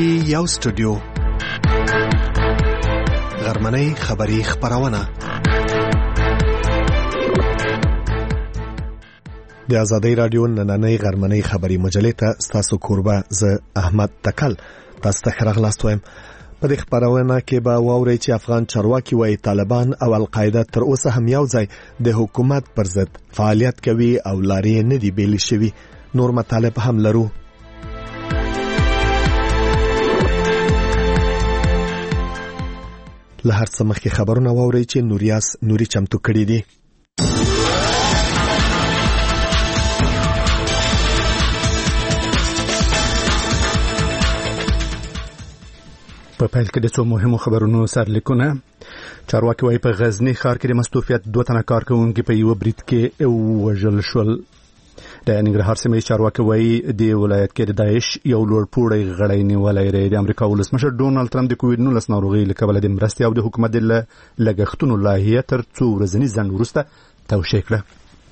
پی یو سټوډیو غرمنۍ خبری خبرونه د آزادۍ رادیو نننۍ غرمنۍ خبری مجلې ته تاسو کوربه ز احمد تکل تاسو ته راغلاست وایم. په دې خبرونه کې به واورئ چې افغان چارواکي وايي طالبان او القاعده تر اوسه هم یو ځای د حکومت پر ضد فعالیت کوي او لارې نه دی بیل شوی. نور مطالب هم لرو. له هر څه مخکې خبرونه واورئ چې نوري چمتو کړي دي. په پیل کې د څو مهمو خبرونو سرلیکونه. چارواکي وايي په غزنی ښار کې د مستوفیت 2 تنه کارکونکي په یو برید کې وژل شول. د ننګرهار سیمې چارواکي وايي د ولایت کې د داعش یو لوړپوړی غړی نیولی دی. د امریکا ولسمشر ډونالد ترامپ د کووډ-19 ناروغۍ له کبله د مرستې او د حکومت د لګښتونو لایحه تر څو ورځني ځنډ وروسته توشیح کړه.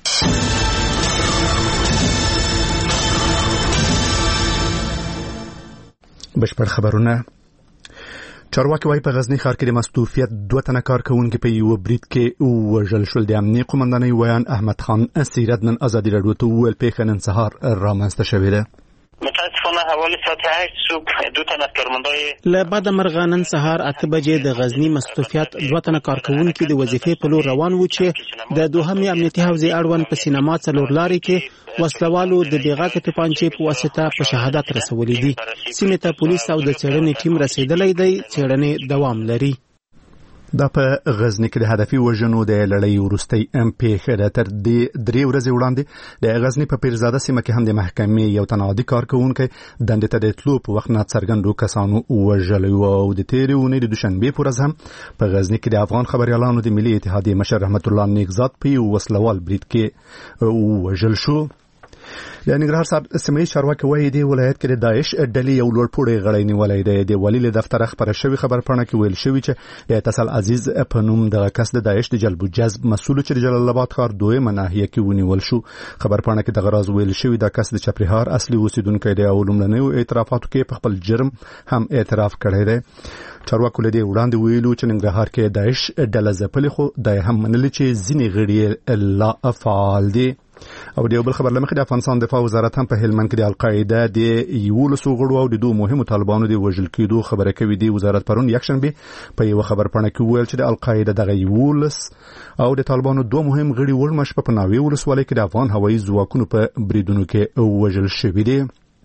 بشپړ خبرونه. چارواکي وايي په غزنی ښار کې د مستوفیت 2 تنه کارکونکي په یو برید کې وژل شول. د امنیت قومندانۍ ویان احمد خان سیرت نن ازادي راډیو ته وویل پیښه نن سهار رامنځته شوې ده. متاسفانه حوالی ساعت 8 صبح 2 تنه کارمندای له بعد مرغه نن سهار 8 بجې د غزنی مستوفیت 2 تنه کارکونکي د وظیفې په لور روان و چې د دوهمې امنیتي حوزې اړوند په سینما څلور لارې کې وسلوالو د بیغاکه توپانچې په واسطه په شهادت رسولې دي. سیمه ته پولیس او د څېړنې ټیم رسیدلی دی. څېړنې دوام لري. دا په غزنی کې د هدفي وژنو د لړۍ وروستۍ پیښه ده. تر دې 3 ورځې وړاندې د غزنی په پیرزاده سیمه کې هم د محکمې یو تنعادي کارکونکی دندې ته د تلو په وخت ناڅرګندو کسانو وژلی و او د تېرې اونۍ د دوشنبې په ورځ هم په غزنی کې د افغان خبريالانو د ملي اتحادیې مشر رحمت الله نیکزاد په یو وسلوال برید کې وژل شو. د ننګرهار سیمې چارواکي وايي د ولایت کې د داعش ډلې یو لوړپوړی غړی نیولی دی. د والي له دفتره خبره شوې خبرپاڼه کې ویل شوی چې د اتصال عزیز په نوم دغه کس د داعش د جلب و جذب مسؤل چې د جلال آباد ښار 2 ناحیه کې ونیول شو. خبرپاڼه کې دغه راز ویل شوی د کس د چپریهار اصلي اوسیدونکی دی او لومړنیو اعترافاتو کې په خپل جرم هم اعتراف کړی دی. چارواکو له دې وړاندې ویلو چې ننګرهار کې داعش ډله ځپلې خو د هم منلي چې ځینې غړي لا فعال دي. او د بل خبر لمخې د افغانستان دفاع وزارت هم په هلمند کې د القاعده د 11 غړو او د 2 مهمو طالبانو د وژل کېدو خبره کوي. د وزارت پرون یکشنبه په یو خبرپاڼه کې ویل چې د القاعده دغه 11 او د طالبانو 2 مهم غړي ولمش په پناوي ولسوالۍ کې د افغان هوایي ځواکونو په بریدونو کې وژل شوي دي.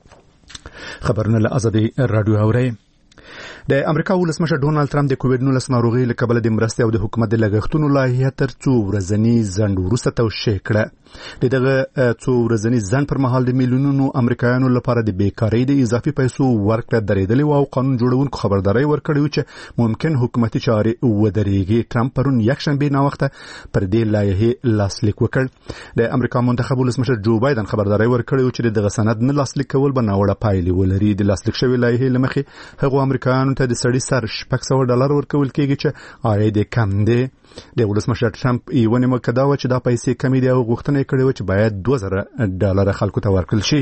خبرونه له آزادۍ رادیو اوري. د امریکا ولسمشر ډونالد ترامپ د کووډ-19 ناروغۍ له کبله د مرستې او د حکومت د لګښتونو لایحه تر څو ورځني ځنډ وروسته توشیح کړه. دغه څو ورځني ځنډ پر مهال د میلیونونو امریکایانو لپاره د بیکارۍ د اضافي پیسو ورکړه درېدلې او قانون جوړونکو خبرداري ورکړې چې ممکن حکومتي چارې ودرېږي. ترامپ پرون یکشنبه نا وخت پر دې لایحه لاسلیک وکړ. د امریکا منتخب ولسمشر جو بایدن خبرداري ورکړې چې دغه سند نه لاسلیک کول به ناوړه پایلې ولري. د لاسلیک شوی لایحه لمخې هغه امریکایانو ته د سړي سر $600 ورکول کېږي چې عاید کم دی. د ولسمشر ټرمپ یوه مقدمه و چې دا پیسې کمې دي او غوښتنه کړې و چې باید $2000 خلکو ته ورکړل شي.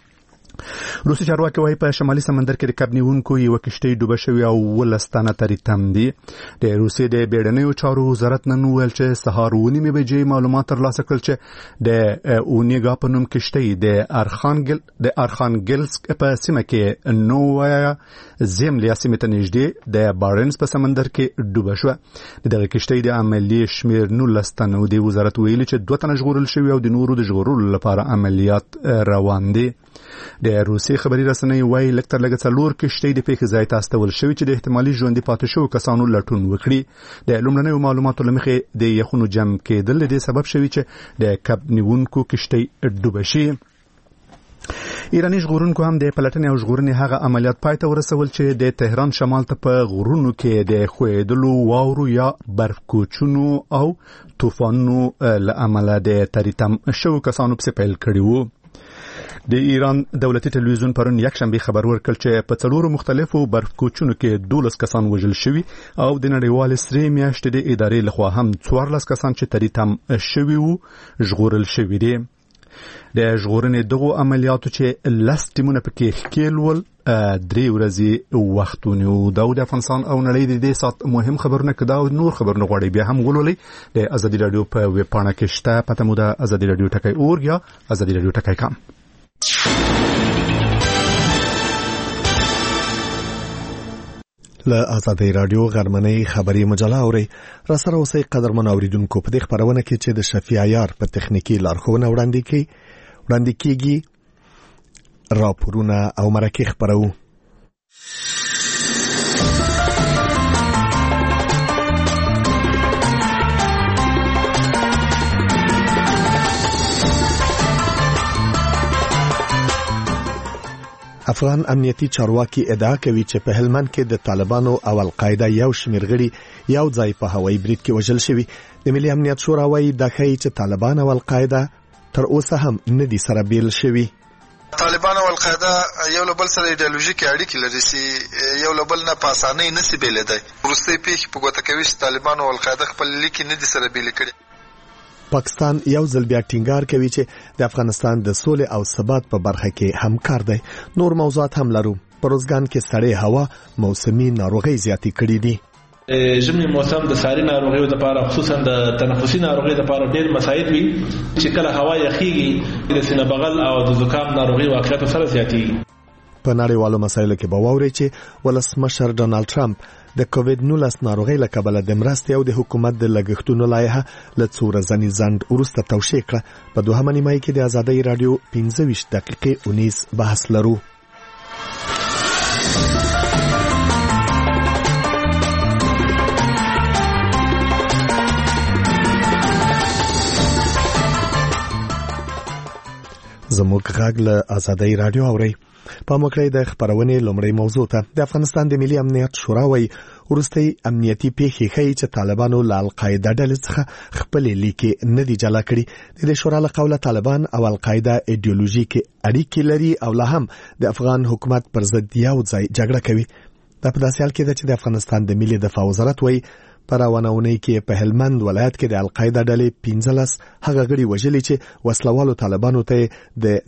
روسي چارواکي وايي په شمالي سمندر کې د کب نیونکو یو کشتۍ ډوبه شوې او 12 تنه ترې تم دي. د روسي د بیړنیو چارو وزارت نن ویل چې سهار 9 بجې معلومات ترلاسه کړل چې د اونیګا په نوم کشتۍ د ارخانګلسک په سیمه کې نووایا زملیا سیمه ته نږدې د بارنس په سمندر کې ډوبه شوه. دغه کشتۍ د عملیې شمیر 19 تنه د وزارت ویلي چې 2 تنه ژغورل شوي او د نورو د ژغورلو لپاره عملیات روان دي. د روسي خبري رسنۍ وايي لکتر لګ 4 کشتۍ د پیښې ځای ته استول شوی چې د احتمالي ژوندۍ پاتې شو کسانو لټون وکړي. د لومړنیو معلوماتو لمخې د یخونو جمع کېدل د سبب شوی چې د کب نیونکو کشتۍ ډوبه شي. ایرانی ژغورونکو هم د پلټنې او ژغورنې هغه عملیات پای ته ورسول چې د تهران شمال ته په غرونو کې د خویدلو واورو یا برف کوچونو او طوفانونو له امله د تریتم شو کسانو په پیل کړي وو. د ایران دولتي ټلویزیون پرون یکشنبه خبر ورکړ چې په 4 مختلفو برف کوچونو کې 12 کسان وژل شوي او د نړیوال سری میاشتې د ادارې لخوا هم 14 کسان چې تریتم شوي وو ژغورل شوي دي. د ژغورنې دغو عملیاتو چې لس ټیمونه پکې ښکېل ول 3 ورځې وخت ونیو. دا د افغانستان او نړۍ د دې سات مهم خبرونه کدا او نور خبرونه غواړي بیا هم ولولئ د ازادي رادیو په ویب پاڼه کې شته. پته مو د ازادي رادیو ټکی اورګ یا ازادي رادیو ټکی کام. له ازادي رادیو غرمنۍ خبري مجله اوري را سره اوسې قدرمن اوریدونکو په دې خبرونه کې چې د شفیع عیار په تخنیکی لارښوونه وړاندې کیږي راپورونه او مرکه خبرو. افغان امنیتي چارواکي ادعا کوي چې په هلمند کې د طالبانو او القاعده یو شمېر غړي یو ځای په هوایي برید کې وژل شوي. د ملي امنیت شورا وايي دا ښیي چې طالبان او القاعده تر اوسه هم نه دي سره بیل شوي. طالبان او القاعده یو له بل سره ایډیالوژیکي اړیکې لري چې یو له بل نه په اسانۍ نشي بیلېدای. وروستۍ پیښې په ګوته کوي چې طالبان او القاعده خپل لیکي نه دي سره بیل کړي. پاکستان یو ځل بیا ټینګار کوي چې د افغانستان د سولې او ثبات په برخه کې همکار دی. نور موضوعات هم لرو. په روزګان کې سړې هوا موسمي ناروغي زیاتې کړې دي. ژمي موسم د ساري ناروغیو لپاره خصوصا د تنفسي ناروغیو لپاره ډېر مساعد وي چې کله هوا یخیږي د سینه بغل او د زکام ناروغي واقعیت سره زیاتېږي. په نړیوالو مسایلو کې به واوري چې ولسمشر ډونالد ټرمپ د کووډ-19 ناروغي له کبله د مرستې او د حکومت د لګښتونو لایحه له څو ورځې ځنډ وروسته توشیح کړه. په دوهمه نیمایي کې د ازادۍ رادیو 15 دقیقې اونیز بحث لرو. زموږ غږ له ازادۍ رادیو اوري. په موکړې د خبرونې لومړی موضوع ته د افغانستان د ملي امنیت شورا وايي ورستي امنیتي پیښې ښیي چې طالبانو له القاعده ډلې څخه خپل لیکي نه دي جلا کړي. د شورا له قوله طالبان او القاعده ایډیولوژیکي اړیکې لري او لا هم د افغان حکومت پر ضد یو ځای جګړه کوي. دا په داسې حال کې ده چې د افغانستان د ملي دفاع وزارت وايي په روانونې کې په هلمند ولایت کې د القاعده ډلې 15 هغه غړي وژلي چې وسلوالو طالبانو ته د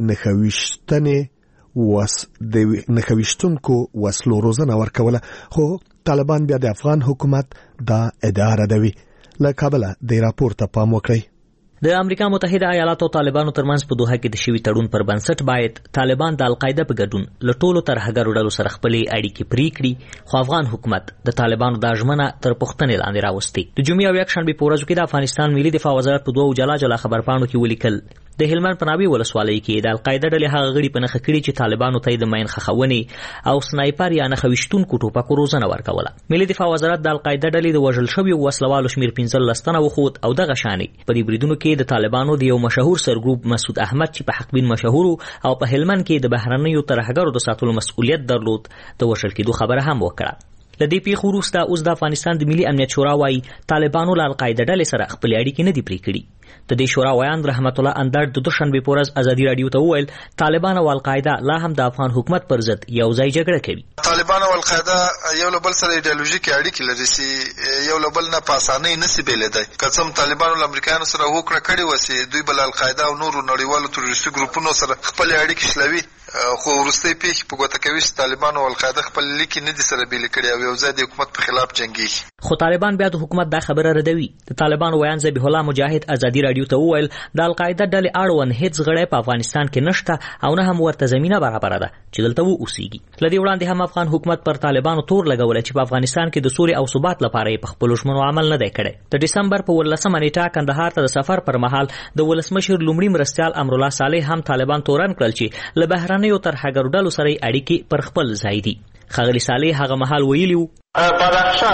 نخويشتونکو وسلو روزنه ورکوله. خو طالبان بیا د افغان حکومت دا ادعا ردوي. له کابل د راپور ته پام وکړئ. د امریکا متحده ایالاتو طالبانو ترمنځ په دوحه کې د شوی تړون پر بنسټ باید طالبان د القاعده په ګډون له ټولو ترهګرو ډلو سره خپلې اړیکې پرې کړي. خو افغان حکومت د طالبانو د ژمنه تر پوښتنې لاندې راوستي. د جمعې او یکشنبه په ورځو کې د افغانستان ملي دفاع وزارت په دوه جلا خبرپاڼو کې ولیکل د هلمند په ناوې ولسوالۍ کې د القاعده ډلې هغه غړي په نخښه کړي چې طالبانو ته د ماین خښونې او سنایپر یا نخويشتونکو ټوپکو روزنه ورکوله. ملي دفاع وزارت د القاعده ډلې د وژل شویو وسلوالو شمیر 15 تنه وخود او دغه شانې په دې بریدونو کې د طالبانو د یو مشهور سرګروپ مسعود احمد چې په حقبین مشهور او په هلمند کې د بهرنیو ترهګرو د ساتلو مسؤلیت درلود د وژل کېدو خبره هم وکړه. لدې پیښو وروسته اوس د افغانستان د ملي امنیت شورا وايي طالبانو له القاعده ډلې سره خپل اړیکې نه دي پرې کړي. د دې شورا ویان رحمت الله اندر د دوشنبه په ورځ ازادي رادیو ته وویل طالبان او القاعده لا هم د افغان حکومت پر ضد یو ځای جګړه کوي. طالبان او القاعده یو له بل سره ایډیالوژیکي اړیکې لري چې یو له بل نه په اسانۍ نشي بیلېدای. کڅم طالبانو له امریکایانو سره وکړه کړي وسی دوی بل القاعده او نورو نړیوالو تروریستي ګروپونو سره خپل اړیکې شلوي. خو وروستۍ پیښې په ګوته کوي چې طالبان او القاعده خپل لیکي نه دي سره بیل کړي او یو ځای د حکومت په خلاف جنگي. خو طالبان بیا د حکومت دا خبره ردوي. د طالبان ویان ذبیح الله مجاهد ازادي رادیو ته وویل د القاعده ډلې اړوند هیڅ غړی په افغانستان کې نشته او نه هم ورته زمينه برابر ده چې دلته اوسېږي. لدې وړاندې هم افغان حکومت پر طالبانو تور لګول چې په افغانستان کې د سولې او ثبات لپاره په خپل ژمنو عمل نه دی کړی. د دسمبر په 18 نیټه کندهار ته د سفر پر مهال د ولسمشر لومړي مرستيال امر الله صالح هم طالبان تورن کړل چې له بهرنیو ترهګرو ډلو سره اړیکې پر خپل ځای دي. خغلی صالح هغه مهال ویلیو بدخشان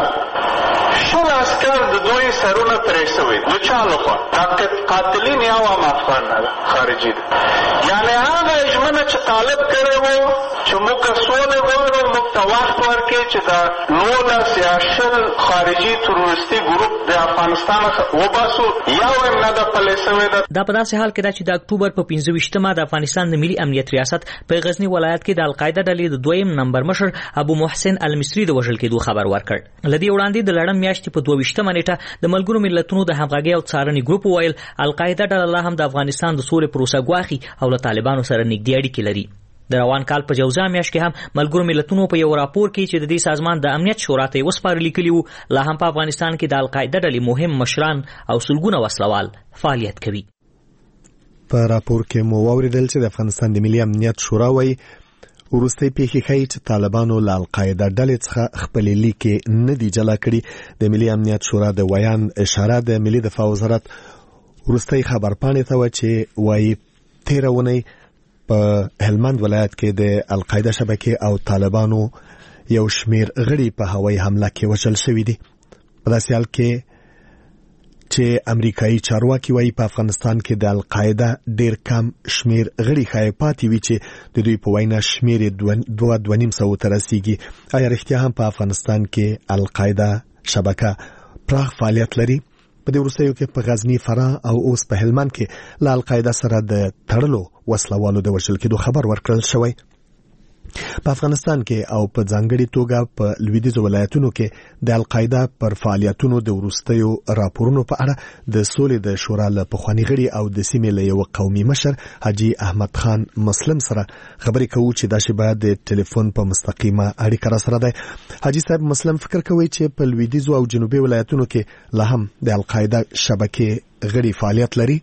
شل عسكر د دوی سرونه پرې شوي د چا لخوا قاتلین یا عوام افغان خارجي دي. یعنی هغه ژمنه چې طالب کړی و چې موږ سولې غواړو، موږ ته وخت ورکړي چې د 19 خارجي تروریستي ګروپ د افغانستان وباسو، یو نه د پلې سوی ده. دا په داسې حال کې ده چې د اکتوبر په 25مه د افغانستان د ملي امنیت ریاست په غزنی ولایت کې د القاعده ډلې د 2م نمبر مشر ابو محسن المصری د وژل کېدو خبر ورکړ. لدی وړاندې د لړم میاشتې په 22مه نیټه د ملګرو ملتونو د همغږي او څارنې ګروپ ویل القاعده ډله هم د افغانستان د سولې پروسه ګواخي او له طالبانو سره نږدې اړیکې لري. د روان کال په جوزا میاشت کې هم ملګرو ملتونو په یو راپور کې چې د دې سازمان د امنیت شورا ته وسپارل کېلی وو، لا هم په افغانستان کې د القاعده ډلې مهم مشران او سلګونه وسلوال فعالیت کوي. په راپور کې مو واوریدل چې د افغانستان د ملي امنیت شورا وايي وروستي پیښې ښیي چې طالبانو له القاعده ډلې څخه خپل لیکې نه دي جلا کړي. د ملي امنیت شورا د ویان اشاره د ملي دفاع وزارت وروستي خبرپاڼې ته و چې وايي 13 ونې په هلمند ولایت کې د القاعده شبکې او طالبانو یو شمیر غړي په هوایي حمله کې وژل شوي دي. په داسې حال کې چې امریکایي چارواکي وايي په افغانستان کې د القاعده ډیر کم شمیر غړي ښایي پاتې وي چې د دوی په وینا شمیر 2.5 ته رسیږي. آیا رښتیا هم په افغانستان کې القاعده شبکه پراخ فعالیت لري؟ په دې وروستیو کې په غزنی، فراه او اوس په هلمند کې له القاعده سره د تړلو وسلوالو د وژل کېدو خبر ورکړل شوی. په افغانستان کې او په ځانګړي توګه په لویدیځو ولایتونو کې د القاعده پر فعالیتونو د وروستیو راپورونو په اړه د سولې د شورا له پخواني غړي او د سیمې له یو قومي مشر حاجی احمد خان مسلم سره خبرې کوو چې دا شی باید د ټلیفون په مستقیمه اړیکه را سره ده. حاجی صاحب مسلم فکر کوي چې په لویدیځو او جنوبي ولایتونو کې لا هم د القاعده شبکې غړي فعالیت لري؟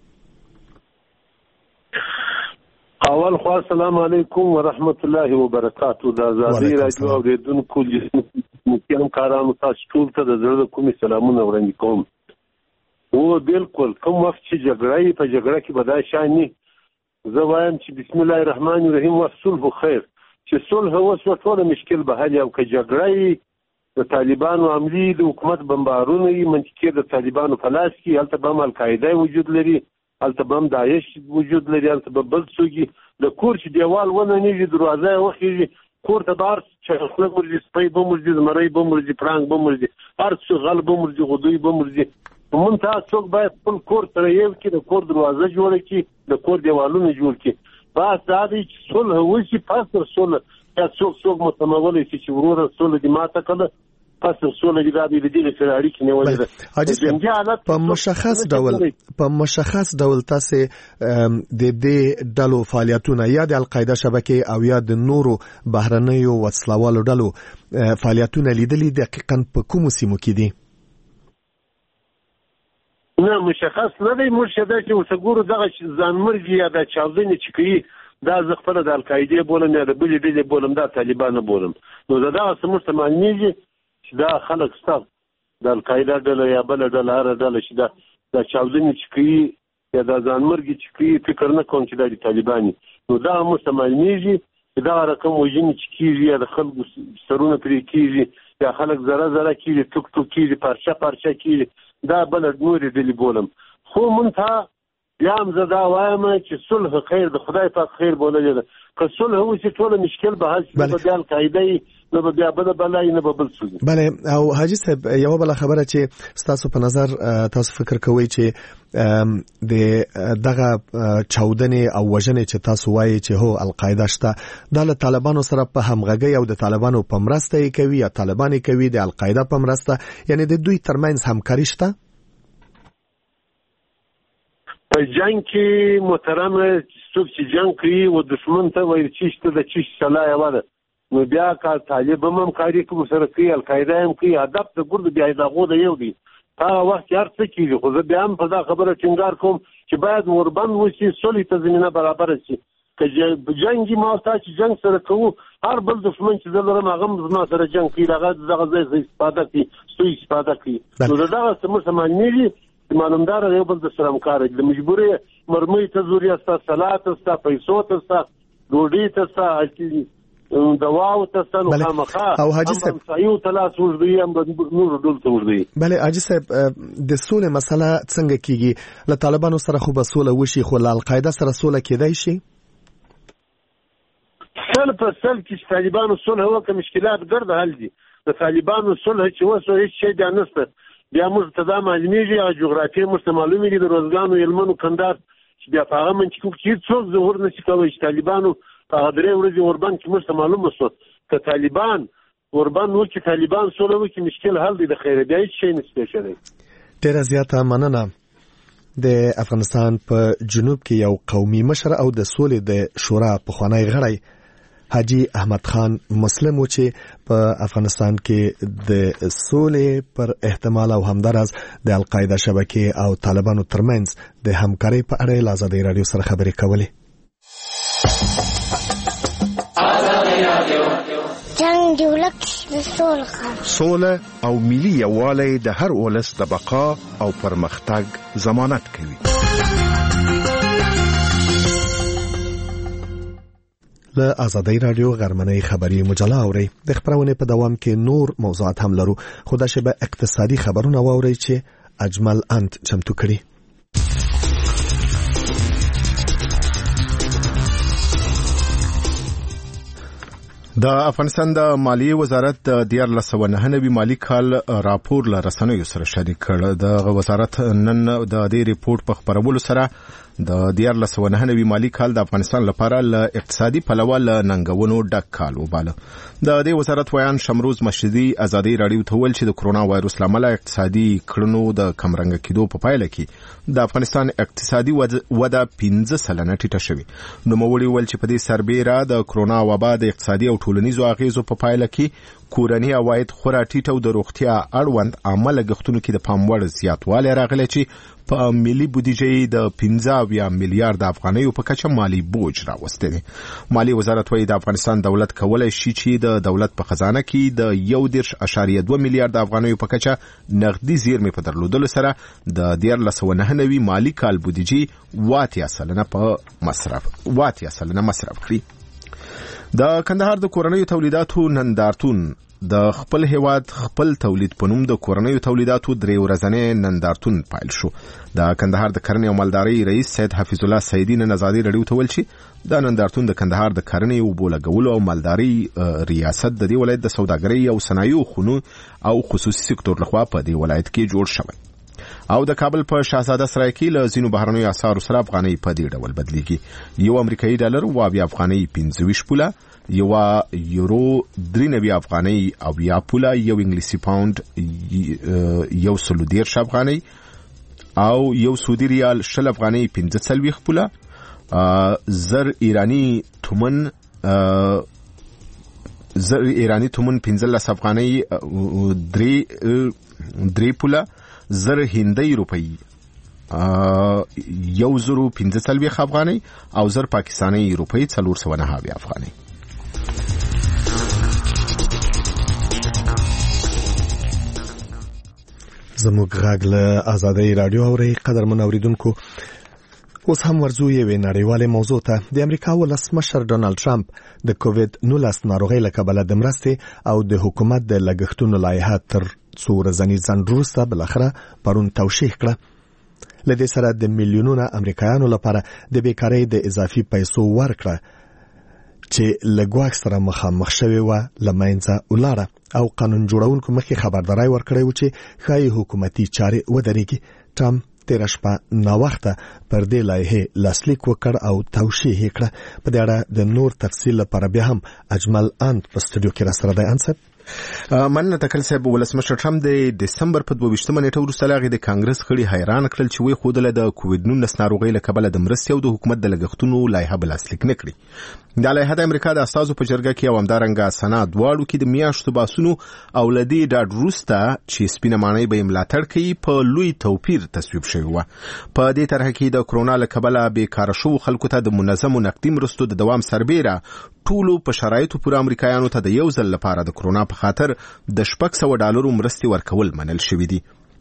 اول خو السلام علیکم ورحمت الله وبرکاتہ. د ازادي راډیو اوریدونکو لیدونکو کارانو تاسو ټول ته د زړه کومې سلامونه وړاندې کوم. او بالکل کوم وخت چې جګړه په جګړه کې بدای شاني زه وایم چې بسم الله الرحمن الرحیم وصلح خیر، چې صلح وسو ټول مشکل به حل، او که جګړه د طالبانو عملی د حکومت بمبارونه منطقي د طالبانو په لاس کې، هلته به القاعده وجود لري، هلته به داعش وجود لري، هلته به بل څوک د کور چې دیوال ونه نیږي دروازه وخیږي کور ته بار چې خلک ورځي، سپی به مرځي، زمری به مرځي، پړانګ به مرځي، هر څه غل به مرځي، غدوی به مرځي. موږ ته څوک باید خپل کور سره یو کې د کور دروازه جوړه کړي، د کور دیوالونه جوړ کړي. بس دا دی چې صلح وشي، پس تر صلح یا څوک متمولی شي چې وروره صلح دې ماته کړه، پس سولې د دې سره اړیکې نیولې ده. په مشخص ډول تاسو د دې ډلو فعالیتونه یا د القاعده شبکې او یا د نورو بهرنیو وسلوالو ډلو فعالیتونه لیدلې دقیقاً په کومو سیمو کې دي؟ نه مشخص نه دی، مرشد چې وسګورو دغه ځانمرګي یا د چاودنې چې کوي دا زه خپل د القاعده بولم یا د بلې ډلې بولم، دا طالبان بولم. نو دا سمون سمانیږي دا خلک ستاسو د القاعده ډله یا بل ډله هر ډله چې دا چاودنې چې کوي یا د ځانمرګي چې کوي، فکر نه کوم چې دا د طالباني. نو دا مسلمانېږي چې دا رقم وژنې چې کېږي یا د خلکو سرونه پرې کېږي یا خلک زره کېږي، ټوک کېږي، پارچه کېږي، دا بل نورې ډلې بولم. خو مونږ ته بیا هم زه دا وایم چې صلح خیر، د خدای پاک خیر بوللې ده. که صلح وشي ټول مشکل به حل شي، نه به بیا القاعده نه به بیا بلای نه به بل څه. بله. او حاجی صاحب یو بل خبره چې تاسو په نظر تاسو فکر کوئ چې د دغه چاودنې او وژنې چې تاسو وایي چې هو القاعده شته، دا له طالبانو سره په همغږي او د طالبانو په مرسته کوي یا طالبان کوي د القاعده په مرسته، یعنی د دوی ترمنځ همکاري شته؟ په جنگ کې محترم څوک چې جنگ کوي و دشمن ته وایي چې شته د چی صلاح وره، نو بیا کا طالب هم کاری کوي سره کوي، القاعده هم کوي، هدف د ګرد بیا دغه د یو دی. هغه وخت هر څه کیږي، خو زه بیا هم په دا خبره ټینګار کوم چې باید وربند وشي، صلح ته زمينه برابر شي. که جنگي ما تاسو چې جنگ سره کوو، هر بل دشمن چې زلرم هغه زما سره جنگ کوي، هغه دغه ځای استفاده کوي، سوء استفاده کوي. نو دغه سمسمانېږي معلومدار یو بل د سره همکار دي. مجبورې مرمۍ ته ضروري است، صلات است، پیسو ته است، ډوډۍ ته است، دواو ته است، نو خامخا او حاجی صاحب یو تلاس وړي هم نور ډول ته وړي. بله حاجی صاحب د سولې مسله څنګه کیږي؟ له طالبانو سره خو به سوله وشي، خو له القاعده سره سوله کېدای شي؟ سل په سل کې طالبانو صلح وکړي مشکلات ګرد حل دي. د طالبانو صلح چې وسو هیڅ شی دا نشته. بیا موږ ته دا معلومیږي او جغرافیه موږ ته معلومیږي د روزګانو علمونو کندار چې بیا په هغه منځ کې چې څوک ظهور نشي کولی چې طالبانو په هغه درې ورځې اوربند کې موږ ته معلومه شو که طالبان اوربند وکړي طالبان صلح وکړي مشکل حل دی د خیره بیا هیڅ شی نشته شوی. ډېره زیاته مننه. د افغانستان په جنوب کې یو قومي مشر او د سولې د شورا پخوانی غړی حاجی احمد خان مسلم و چې په افغانستان کې د سولې پر احتمال او همدارس د القاعده شبکې او طالبانو ترمنځ د همکارۍ په اړه له آزادۍ رادیو سره خبرې کولې. جنگ جوړک سوله او ملي یووالی د هر ولس د بقا او پرمختګ ضمانت کوي. له آزادۍ رادیو غرمنۍ خبري مجله اوري. د خبرونه په دوام کې نور موضوعات هم لرو. خو دا شبه اقتصادي خبرونه واوري چې اجمل انت چمتو کړي. د افغانستان د مالیې وزارت د 2019 مالی کال راپور له رسنیو سره شریک کړ. د وزارت نن د دې ریپورت په خبرولو سره د 2019 مالی کال د افغانستان لپاره له اقتصادي پلوه له ننګونو ډک کال وباله. د دې وزارت ویان شمروز مشدي آزادۍ رادیو ته ویل چې د کرونا وایروس لامل اقتصادي کړنو د کمرنګ کېدو په پایله کې د افغانستان اقتصادي وده 15% ټیټه شوې. نو موړي ویل چې په دې سربېره د کرونا وبا د اقتصادي او ټولنیزو اغیزو په پایله کې کورنی عواید خورا ټیټ او د روغتیا اړوند عامه لګښتونو کې د پام وړ زیاتوالی راغلی چې په ملي بودیجې د 15 میلیارډ افغانیو په کچه مالی بوج راوستی دی. مالی وزارت وايي د افغانستان دولت کولای شي چې د دولت په خزانه کې د 1.2 میلیارډ افغانیو په کچه نقدي زیرمې په درلودلو سره د 2019 مالی کال بودیجې 8% مصرف کړي. د کندهار د کورنیو تولیداتو نندارتون د خپل هیواد خپل تولید په نوم د کورنیو تولیداتو 3 ورځنی نندارتون پایل شو. د کندهار د کرنې او مالدارۍ رئیس سید حفیظ الله سیدی نن آزادۍ رادیو ته ویل چې د نندارتون د کندهار د کرنې او بولګولو او مالدارۍ ریاست د دې ولایت د سوداګرۍ او صنایعو خونو او خصوصي سکتور لخوا په دې ولایت کې جوړ شوی. او د کابل په شاهزاده سرای کې له ځینو بهرنیو اسعارو سره افغانۍ په دې ډول بدلیږي. یو امریکایي ډالر واویا افغانۍ 25 پوله، یو یورو 93 افغانۍ او یا پوله، یو انګلیسي پاوند 113 افغانۍ او یو سعودي ریال 20 افغانۍ 45 پوله، زر ایرانی تومن 15 افغانۍ 3 پوله، زر هندۍ روپۍ 1015 افغانۍ او زر پاکستاني روپۍ 409 افغانۍ. زموږ غږ له آزادۍ رادیو اوري. قدرمن اوریدونکو، اوس هم ورځو یوې نړیوالې موضوع ته. د امریکا ولسمشر ډونالد ټرمپ د کووډ-19 ناروغۍ له کبله د مرستې او د حکومت د لګښتونو لایحه تر څو ورځني ځنډ وروسته بالاخره پرون توشیح کړه. له دې سره د میلیونونو امریکایانو لپاره د بیکارۍ د اضافي پیسو ورکړه چې له ګواښ سره مخامخ شوی و لمنځه ولاړه او قانون جوړونکو مخکې خبرداري ورکړی و چې ښایي حکومتي چارې ودرېږي. ټرمپ تېره شپه ناوخته پر دې لایحې لاسلیک وکړ او توشیح یې کړه. په دې اړه د نور تفصیل لپاره بیا هم اجمل انت په سټوډیو کې راسره دی. انصر مننه تکل صاحب. ولسمشر ټرمپ د دسمبر په 22 نیټه وروسته لاغې د کانګرس خړي حیران کړل چې وی خودله د کووډ-19 ناروغۍ له کبله د مرستې او د حکومت د لګښتونو لایحه بلاسلیک نکړي. د لایحه د امریکا د استازو په جرګه کې او همدارنګه سنا دواړو کې د میاشتو باسونو او لدی ډاډ وروسته چې سپینه مانۍ به ملاتړ کوي په لوی توپیر تصویب شوی و. په دې طرح کې د کرونا له کبله بیکاره شو خلکو ته د منظم نقدي مرستو د دوام سربېره ټولو په شرایطو پورې امریکایانو ته د یو ځل لپاره د کرونا په خاطر د $600 مرستې ورکول منل شوې دي.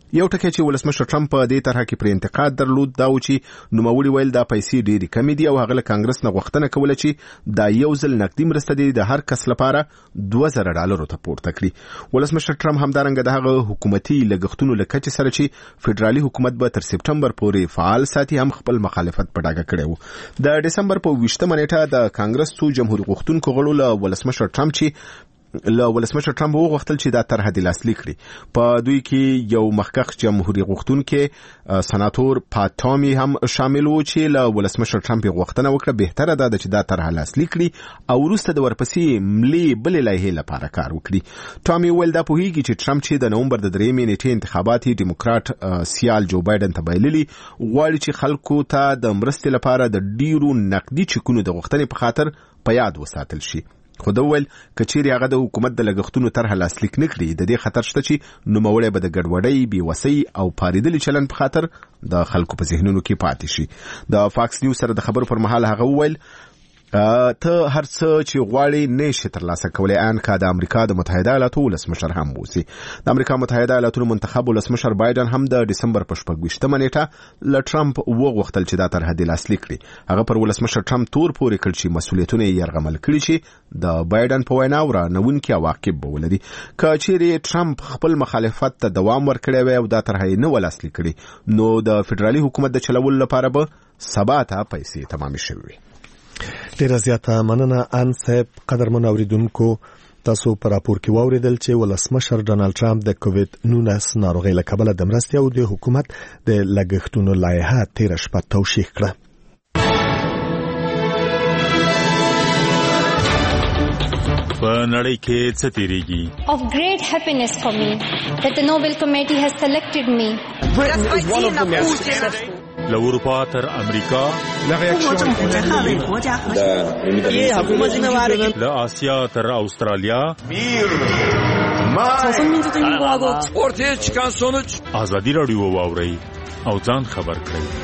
یو ټکی چې ولسمشر ټرمپ په دې طرح کې پر انتقاد درلود دا و چې نوموړي ویل دا پیسې ډېرې کمې دي او هغه له کانګرس نه غوښتنه کوله چې دا یو ځل نقدي مرسته دي د هر کس لپاره $2000 ته پورته کړي. ولسمشر ټرمپ همدارنګه د هغه حکومتي لګښتونو له کچې سره چې فدرالي حکومت به تر سپټمبر پورې فعال ساتي هم خپل مخالفت په ډاګه کړی و. د دسمبر په 20 نیټه د کانګرس څو جمهوریت غوښتونکو غړو له ولسمشر ټرمپ وغوښتل چې دا طرح د لاسلیک کړي. په دوی کې یو مخکښ جمهوریت غوښتونکي سناتور پاتامي هم شامل و چې له ولسمشر ټرمپ غوښتنه وکړه بهتره ده چې دا طرح لاسلیک کړي او وروسته د ورپسې ملي بلې لایحې لپاره کار وکړي. ټامي ویل دا پوهیږي چې ټرمپ چې د نومبر د 3 نیټې انتخاباتي ډیموکرات سیال جو بایدن ته بایللي غواړي چې خلکو ته د مرستې لپاره د ډیرو نقدي چکونو د غوښتنې په خاطر په یاد وساتل شي. خو دا ویل کچېرې هغه د حکومت د لګښتونو طرح لاسلیک نه کړي د دې خطر شته چې نوموړی به د ګډوډۍ بېوسۍ او پارېدلي چلند په خاطر د خلکو په ذهنونو کې پاتې شي. د فاکس نیوز سره د خبرو پر مهال هغه وویل ته هر څه چې غواړي نشي ترلاسه کولی ان که د امریکا د متحده ایالاتو ولسمشر هم اوسي. د امریکا متحده ایالاتو منتخب ولسمشر بایدن هم د دسمبر په 26 نیټه له ټرمپ وغوښتل چې دا طرح د لاسلیک کړي. هغه پر ولسمشر ټرمپ تور پورې کړ چې مسؤلیتونه یې یرغمل کړي چې د بایدن په وینا ورانونکي عواقب به ولري. که چیرې ټرمپ خپل مخالفت ته دوام ورکړی وي او دا طرح یې نه ولاسلیک کړي نو د فدرالي حکومت د چلولو لپاره به سبا ته پیسې تمامې شوې وي. ډیره زیاته مننه ان صاحب. قدرمن اوریدونکو تاسو پر راپور کې واوریدل چې ولسمشر ډانلډ ټرمپ د کووډ-19 ناروغۍ له کبله د مرستې او د حکومت د لګښتونو لایحه تیر شپه توشیح کړه. په نړۍ کې څه تیریږي؟ Of great happiness for me that the Nobel Committee has selected me. له اروپا تر امریکا، له آسیا تر استرالیا، ازادي راډیو واورئ او ځان خبر کړئ.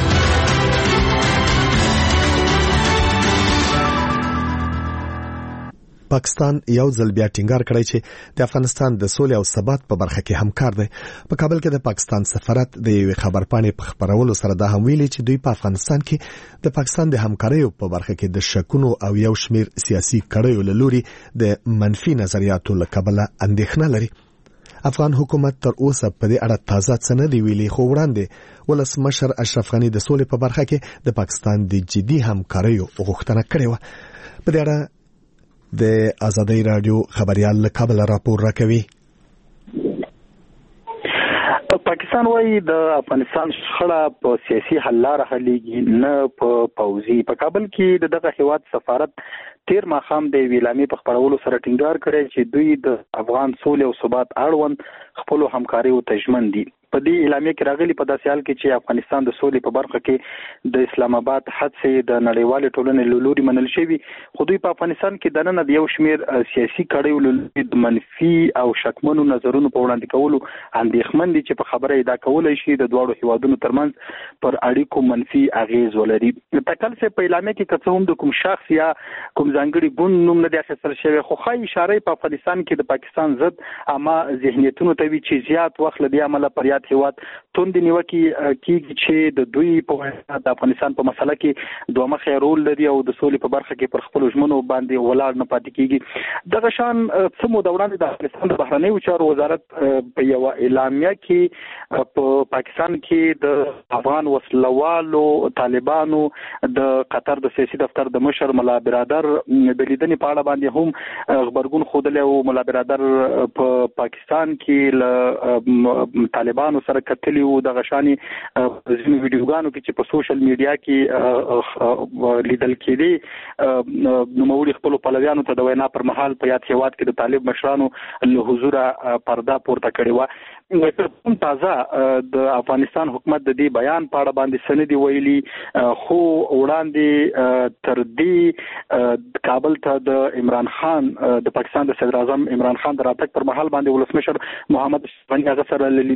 پاکستان یو ځل بیا ټینګار کړی چې د افغانستان د سولې او ثبات په برخه کې همکار دی. په کابل کې د پاکستان سفارت د یوې خبرپاڼې په خبرولو سره دا هم ویلي چې دوی په افغانستان کې د پاکستان د همکاریو په برخه کې د شکونو او یو شمیر سیاسي کړیو له لوري د منفي نظریاتو له کبله اندېښنه لري. افغان حکومت تر اوسه په دې اړه تازه څه نه دی ویلي، خو وړاندې ولسمشر اشرف غني د سولې په برخه کې د پاکستان د جدي همکاریو غوښتنه کړې وه. په دې اړه د ازادي رادیو خبريال له کابل راپور راکوي. پاکستان وايي د افغانستان شخړه په سیاسي حل لاره حلېږي نه په پوځي. په کابل کې دغه هیواد سفارت تیر ماښام د ویلامي په خبرولو سره ټینګار کړی چې دوی د افغان سولې او ثبات اړوند خپل همکاریو ته ژمن دي. په دې اعلامیه کې راغلي په داسې حال کې چې افغانستان د سولې په برخه کې د اسلام آباد هڅې د نړیوال ټولنې له لوري منل شوي، خو دوی په افغانستان کې د نن د یو شمیر سیاسي کړیو له لوري د منفي او شکمنو نظرونو په وړاندې کولو اندېښمن دي چې په خبره ادا کولای شي د دواړو هیوادونو ترمنځ پر اړیکو منفي اغیز ولري. ټکل سه په اعلامیه کې که څه هم د کوم شخص یا کوم ځانګړي ګوند نوم نه دی اخیستل شوی، خو ښایي اشاره په افغانستان کې د پاکستان ضد عامه ذهنیتونو ته وي چې زیات وخت له دې عمله پر یاد هیواد توند نیوکې کیږي چې د دوی په وړاندې د افغانستان په مسله کې دوه مخی رول لري او د سولې په برخه کې پر خپل ژمنو باندې ولاړ نه پاتې کیږي. دغه شان څه موده وړاندې د افغانستان د بهرنیو چارو وزارت په یو اعلامیه کې په پاکستان کې د افغان وسلوالو طالبانو د قطر د سیاسي دفتر د مشر ملا برادر د لیدنې په اړه باندې هم خبرګون ښودلی او ملا برادر په پاکستان کې له طالبانو سره کتلی وو. دغه شانې ځینو ویډیوګانو کې چې په سوشل میډیا کې لیدل کېدې نوموړي خپلو پلویانو ته د وینا پر مهال په یاد هیواد کې د طالب مشرانو له حضوره پرده پورته کړې وه. کوم تازه د افغانستان حکومت د دې بیان په اړه باندې څه نه دي ویلي، خو وړاندې تر دې کابل ته د عمران خان د پاکستان د صدر اعظم عمران خان د راتګ پر مهال باندې ولسمشر محمد اشرف غني هغه سره له لیدو وروسته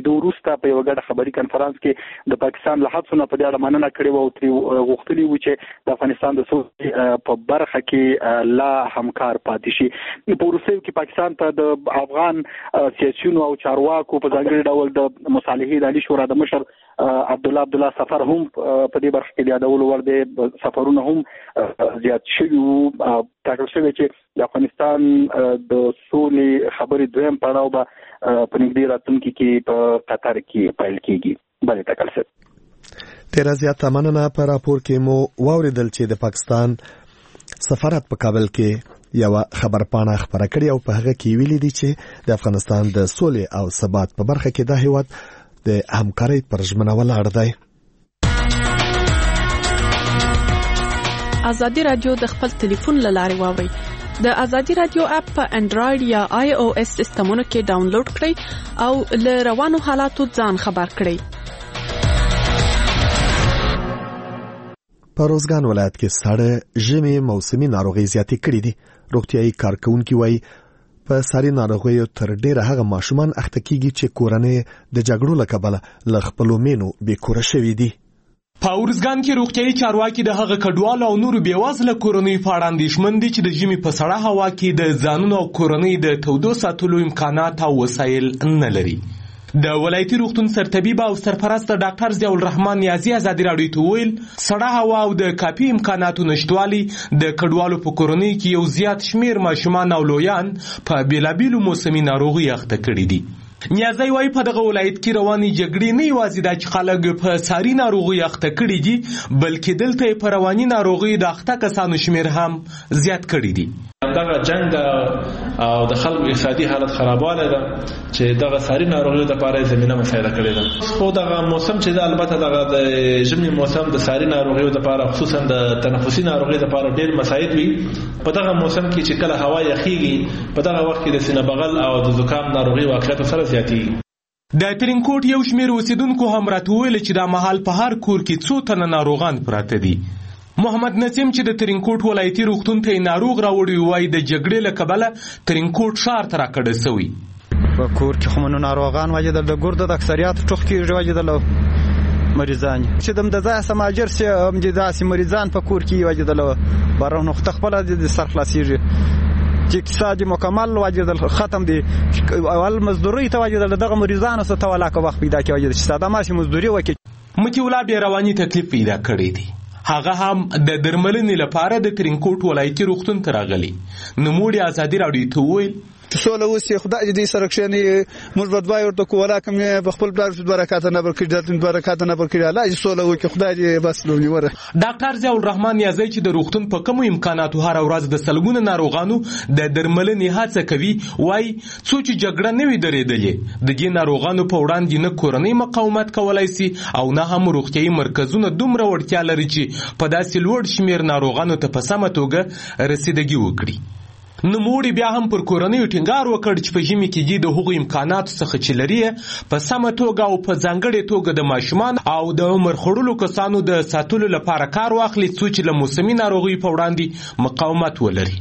وروسته په یو ګډه خبري کانفرنس کې د پاکستان له هڅو نه په دې اړه مننه کړې و او تر غوښتلي و چې د افغانستان د سولې په برخه کې لا همکار پاتې شي. په وروستیو کې پاکستان ته د افغان سیاسيونو او چارواکو په ځانګړي ډول د مصالحې د عالی شورا د مشر عبدالله سفر هم په دې برخه کې یادول ور دي. سفرونه هم زیات شوي وو. تاکل شوی چې د افغانستان د سولې خبرې دویم پړاو به په نږدې راتلونکي کې په قطر کې پیل کیږي. بلې تاکل شوی ډېره زیاته مننه. په راپور کې مو واوریدل چې د پاکستان سفارت په کابل کې یو خبرپاڼه خبره کړې او په هغه کې ویلي دي چې د افغانستان د سولې او ثبات په برخه کې دا هیواد د همکارۍ پر ژمنه ولاړ دی. ازادي رادیو د خپل ټلیفون له لارې واوري. د ازادي رادیو اپ په انډراید یا آی او اس سیستمونو کې ډاونلوډ کړئ او له روانو حالاتو ځان خبر کړئ. په روزګان ولایت کې ساړه ژمي موسمي ناروغي زیاتې کړې دي. روغتيایي کارکونکي وایي په ساري ناروغیو تر ډیره هغه ماشومان اخته کیږي چې کورنۍ د جګړو له کبله له خپلو مینو بېکوره شوي دي. په اورزګان کې روغتيایي چارواکي د هغه کډوالو او نورو بیوازله کورنۍ په اړه اندېښمن دي چې د ژمي په سړه هوا کې د ځانونو او کورنۍ د تودو ساتلو امکانات او وسایل نه لري. د ولایتي روغتون سرطبیب او سرپرست ډاکټر ضیاء الرحمن نیازی ازادي راډیو ته ویل سړه هوا او د کافي امکاناتو نشټوالي د کډوالو په کورنۍ کې یو زیات شمیر ماشومان او لویان په بیلابیلو موسمي ناروغي اخته کړي دي. نیازی وايي په دغه ولایت کې رواني جګړې نه یوازې د چې خلک په ساري ناروغي اخته کړي دي بلکې دلته په رواني ناروغي د اخته کسانو شمیر هم زیات کړي دي. دغه جنگ او د خلکو اقتصادي حالت خرابواله ده چې دغه ساري ناروغیو لپاره زمينه مساعده کړې ده. خو دغه موسم چې البته دغه د ژمي موسم د ساري ناروغیو لپاره خصوصا د تنفسي ناروغیو لپاره ډېر مساعد وي. په دغه موسم کې چې کله هوا یخیږي په دغه وخت کې د سینه بغل او د زکام ناروغي واقعیت سره زیاتېږي. د ترینکوټ یو شمیر اوسیدونکو هم راته ویل چې دا مهال په هر کور کې څو تنه ناروغان پراته دي. محمد نسیم چې د ترینکوټ ولایتي روغتون ته ناروغ راوړی وای د جګړې له کبله ترینکوټ ښار ته راکړه سوی. په کور کې خو منو ناروغان وجدل د ګردو د اکثریت ټوخ کېږي وجدل مریضان چې د ځای سماجر سي هم د داسې مریضان په کور کې وجدل بارونه خپل د سر خلاصيږي چې اقتصادي مکمل وجدل ختم دي. اول مزدوري ته وجدل دغه مریضانو څخه تولاکه وخت پیدا کوي وجدل چې ساده ماشي مزدوري وکړي. متیولا به رواني تکلیف پیدا کړی دی. هغه هم د درملنې لپاره د ترینکوټ ولایتي روغتون ته راغلی. نوموړي ازادي راډیو ته وویل سوله وسی خدای دې سره کښنی موږ بدوای ورته کولا کوم په خپل بلار برکات نه برکړي د برکات نه برکړي الله سوله وکي خدای دې بس لونی وره. ډاکټر ضیاء الرحمن نیازی چې د روغتون په کوم امکاناتو هر ورځ د سلګونه ناروغانو د درملنې هڅه کوي وای څو چې جګړه نه وي درېدلې د دې ناروغانو په وړاندې نه کورنۍ مقاومت کولای شي او نه هم روغتيایي مرکزونه دومره وړتیا لري چې په داسې لوړ شمیر ناروغانو ته په سمه توګه رسیدګي وکړي. نوموړي بیا هم پر کورنۍ ټینګار وکړ چې په ژمي کې د هغو امکاناتو څخه چې لري په سمه توګه او په ځانګړې توګه د ماشومان او د عمر خړولو کسانو د ساتلو لپاره کار واخلي چې له موسمي ناروغیو په وړاندې مقاومت ولري.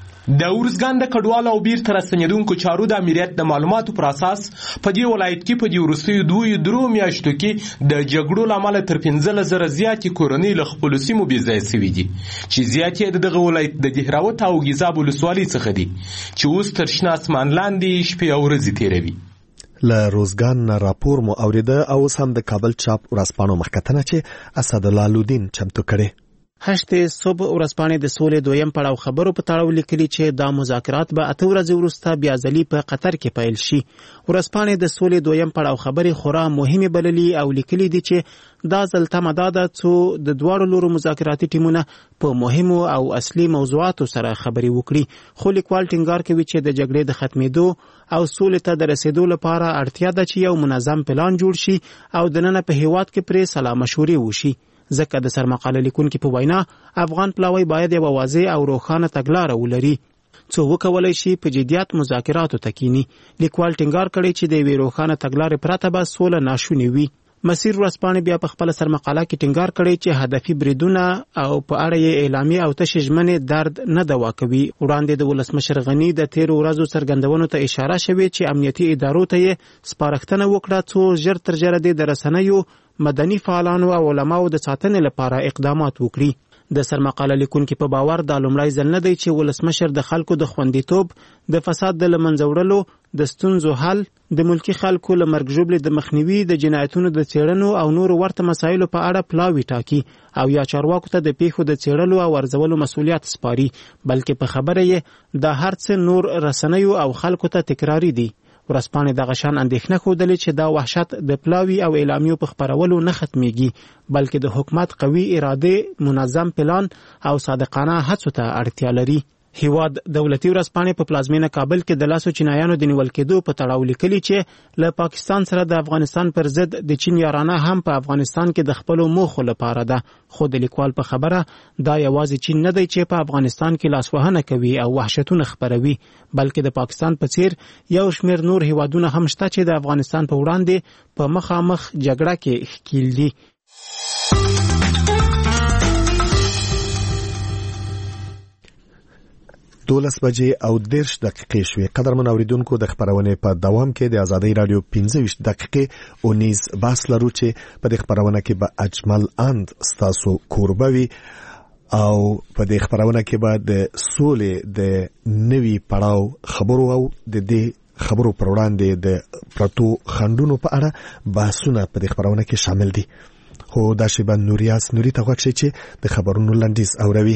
د اورزګان د کډوالو او بیرته راستنېدونکو چارو د امنیت د معلوماتو پر اساس په دې ولایت کې په دې وروستیو درو میاشتو کې د جګړو له امله تر 15,000 زیاتې کورنۍ له خپلو سیمو بېځایه سوي دي چې زیات یې د دغه ولایت د دهراوت او ګیزاب ولسوالۍ څخه دي چې اوس تر شنه اسمان لاندې شپې او ورځې تېروي. له روزګان نه راپور مو اورېده او اوس هم د کابل چاپ ورځپاڼو مخکتنه چې اسدالله لودین چمتو کړي. هشته صبح ورځپاڼې د سولې دویم پړاو خبرو په تړاو لیکلي چې دا مذاکرات به 8 ورځې وروسته بیا ځلې په قطر کې پیل شي. ورځپاڼې د سولې دویم پړاو خبرې خورا مهمه بللي او لیکلي دي چې دا ځل تمه ده چې د دواړو لورو مذاکراتي ټیمونه په مهمو او اصلي موضوعاتو سره خبرې وکړي. خو لیکوال ټینګار کوي چې د جګړې د ختمېدو او سولې ته د رسیدو لپاره اړتیا ده چې یو منظم پلان جوړ شي او د نن په هیواد کې پرې سلا مشورې وشي. ځکه د سرمقاله لیکونکو په وینا افغان پلاوی باید یو واضح او روښانه تګلاره ولري څو وکولای شي په جديات مذاکراتو تکینی. لیکوال ټینګار کړي چې د ویروخانه تګلارې پرته به سوله ناشونی وي. مسیر ورځپاڼې بیا په خپل سرمقاله کې ټینګار کړی چې هدفي بریدونه او په اړه یې اعلامیه او تشې ژمنې درد نه دوا کوي. وړاندې د ولسمشر غني د تیرو ورځو څرګندونو ته اشاره شوې چې امنیتي ادارو ته یې سپارښتنه وکړه څو ژر تر ژره د رسنیو، مدني فعالانو او علماو د ساتنې لپاره اقدامات وکړي. د سرمقاله لیکونکو په باور دا لومړی ځل نه دی چې ولسمشر د خلکو د خوندیتوب، د فساد د لمنځه وړلو، د ستونزو حل، د ملکی خلکو له مرګ ژوبلې د مخنیوي، د جنایتونو د څېړنو او نور ورته مسایلو په اړه پلاوی ټاکي او یا چارواکو ته د پیښو د څېړلو او ارزولو مسؤلیت سپاري، بلکې په خبره یې د هر څه نور رسنیو او خلکو ته تکراری دي. ورځپاڼې دغه شان اندېښنه ښودلې چې دا وحشت د پلاوي او اعلامیو په خپرولو نه ختميږي، بلکې د حکومت قوي اراده، منظم پلان او صادقانه هڅو ته اړتیا لري. هیواد دولتي ورځپاڼې په پلازمینه کابل کې د لاسو چینایانو د نیول کېدو په تړاو لیکلي چې له پاکستان سره د افغانستان پر ضد د چین یارانه هم په افغانستان کې د خپل موخو لپاره ده، خو د لیکوال په خبره دا یوازې چین نه دی چې په افغانستان کې لاسوهنه کوي او وحشتونه خپروي، بلکې د پاکستان په څیر یو شمېر نور هیوادونه هم شته چې د افغانستان په وړاندې په مخامخ جګړه کې ښکیل دي. 12 بجې او 10 دقیقې شوې. قدرمن اوریدونکو، د خبرونه په دوام کې د آزادۍ رادیو 15 دقیقې او نیز بحث لرو چې په دې خبرونه کې به اجمل اند ستاسو کوربوي او په دې خبرونه کې به د سولې د نوي پړاو خبرو او د دې خبرو پر وړاندې د پروتو خندونو په اړه بحثونه په دې خبرونه کې شامل دي. خو دا شی به نوریاس نوري ته وښیي چې د خبرونو لنډیز اوروي.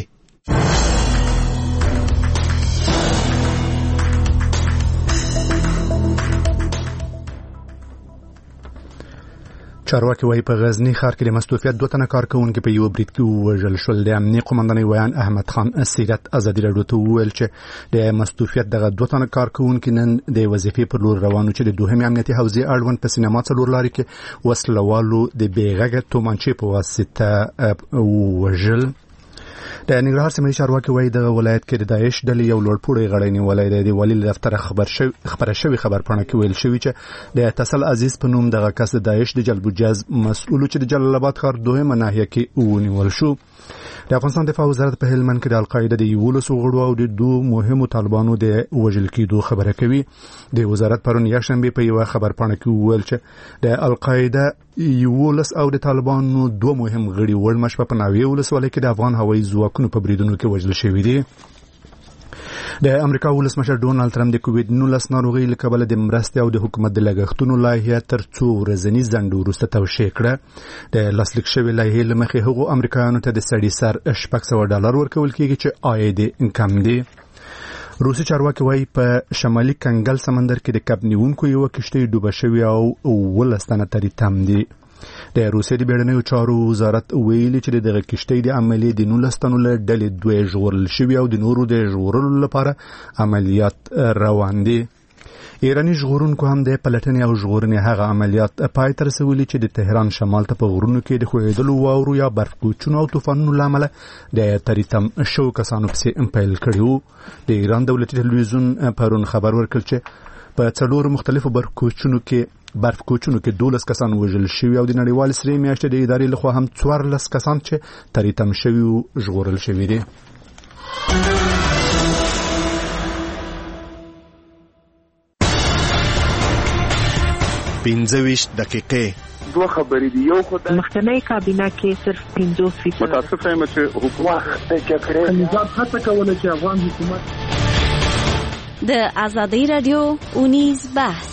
چارواکي وايي په غزنی ښار کې د مستوفیت 2 تنه کارکونکو په یو برید کې وژل شول. د امنیت قومندان ویان احمد خان سیرت ازادي راډیو ته وویل چې د مستوفیت دغه 2 تنه کارکونکو نن د وظیفې پر لور روانو چې د دوهمې امنیتي حوزې اړوند په سینما څلور لارې کې وسلوالو د بیغږه تومانچې په واسطه وژل. د ننګرهار سیمه چارواکي وايي د ولایت کې د داعش ډلې یو لوړپوړی غړی نیولای دی. د والي دفتر خبر شوی خبرپاڼه کې ویل شوی چې د اتصال عزیز په نوم دغه کس د داعش د جلب جز مسؤل چې د جلال آباد ښار دویمه ناحیه کې ونیول شو. د افغانستان دفاع وزارت په هلمند کې د القاعده د 11 غړو او د 2 مهمو طالبانو د وژل کېدو خبره کوي. د وزارت پرون یکشنبه په یو خبرپاڼه کې ویل چې د القاعده 11 او د طالبانو 2 مهم غړي ولمش په ناوی ولسوالۍ کې د افغان هوایي ځواکونو په بریدونو کې وژل شوي دي. د امریکا ولسمشر ډونالد ټرمپ د کووډ-19 ناروغي له کبله د مرستې او د حکومت د لګښتونو لایحه تر څو ورځنی ځنډ وروسته توشیح کړه. د لاسلیک شوی لایحه لمخې هغو امریکایانو ته د سړي سر $600 ورکول کېږي چې عاید کم دی. روسي چارواکي وايي په شمالي کنګل سمندر کې د کب نیونکو یو کشتۍ ډوبه شوې او 12 تنه ترې تم دي. د روسیې د بیړنیو چارو وزارت ویلي چې دغه کشتۍ د عملیې د 19 تنو له ډلې 2 ژغورل شوي او د نورو د ژغورلو لپاره عملیات روان دي. ایرانی ژغورونکو هم د پلټنې او ژغورنې هغه عملیات پای ته رسولي چې د تهران شمال ته په غرونو کې د خویدلو واورو یا برف کوچونو او طوفانونو لامل د تریتم شو کسانو پسې پیل کړي وو. د ایران دولتي تلویزیون پرون خبر ورکړ چې په څلور مختلفو برف کوچونو کې 12 کسان وژل شوي او د نړیوال سری میاشتې د ادارې لخوا هم 14 کسان چې تریتم شوي او ژغورل شوي دي. 15 دقیقې. 2 خبرې دي. یو خدای مخکنی کابینه کې صرف 50% متاسف یم چې حکومت د جګړې نظام هڅه کوله چې افغان حکومت د آزادۍ رادیو اونیز بحث.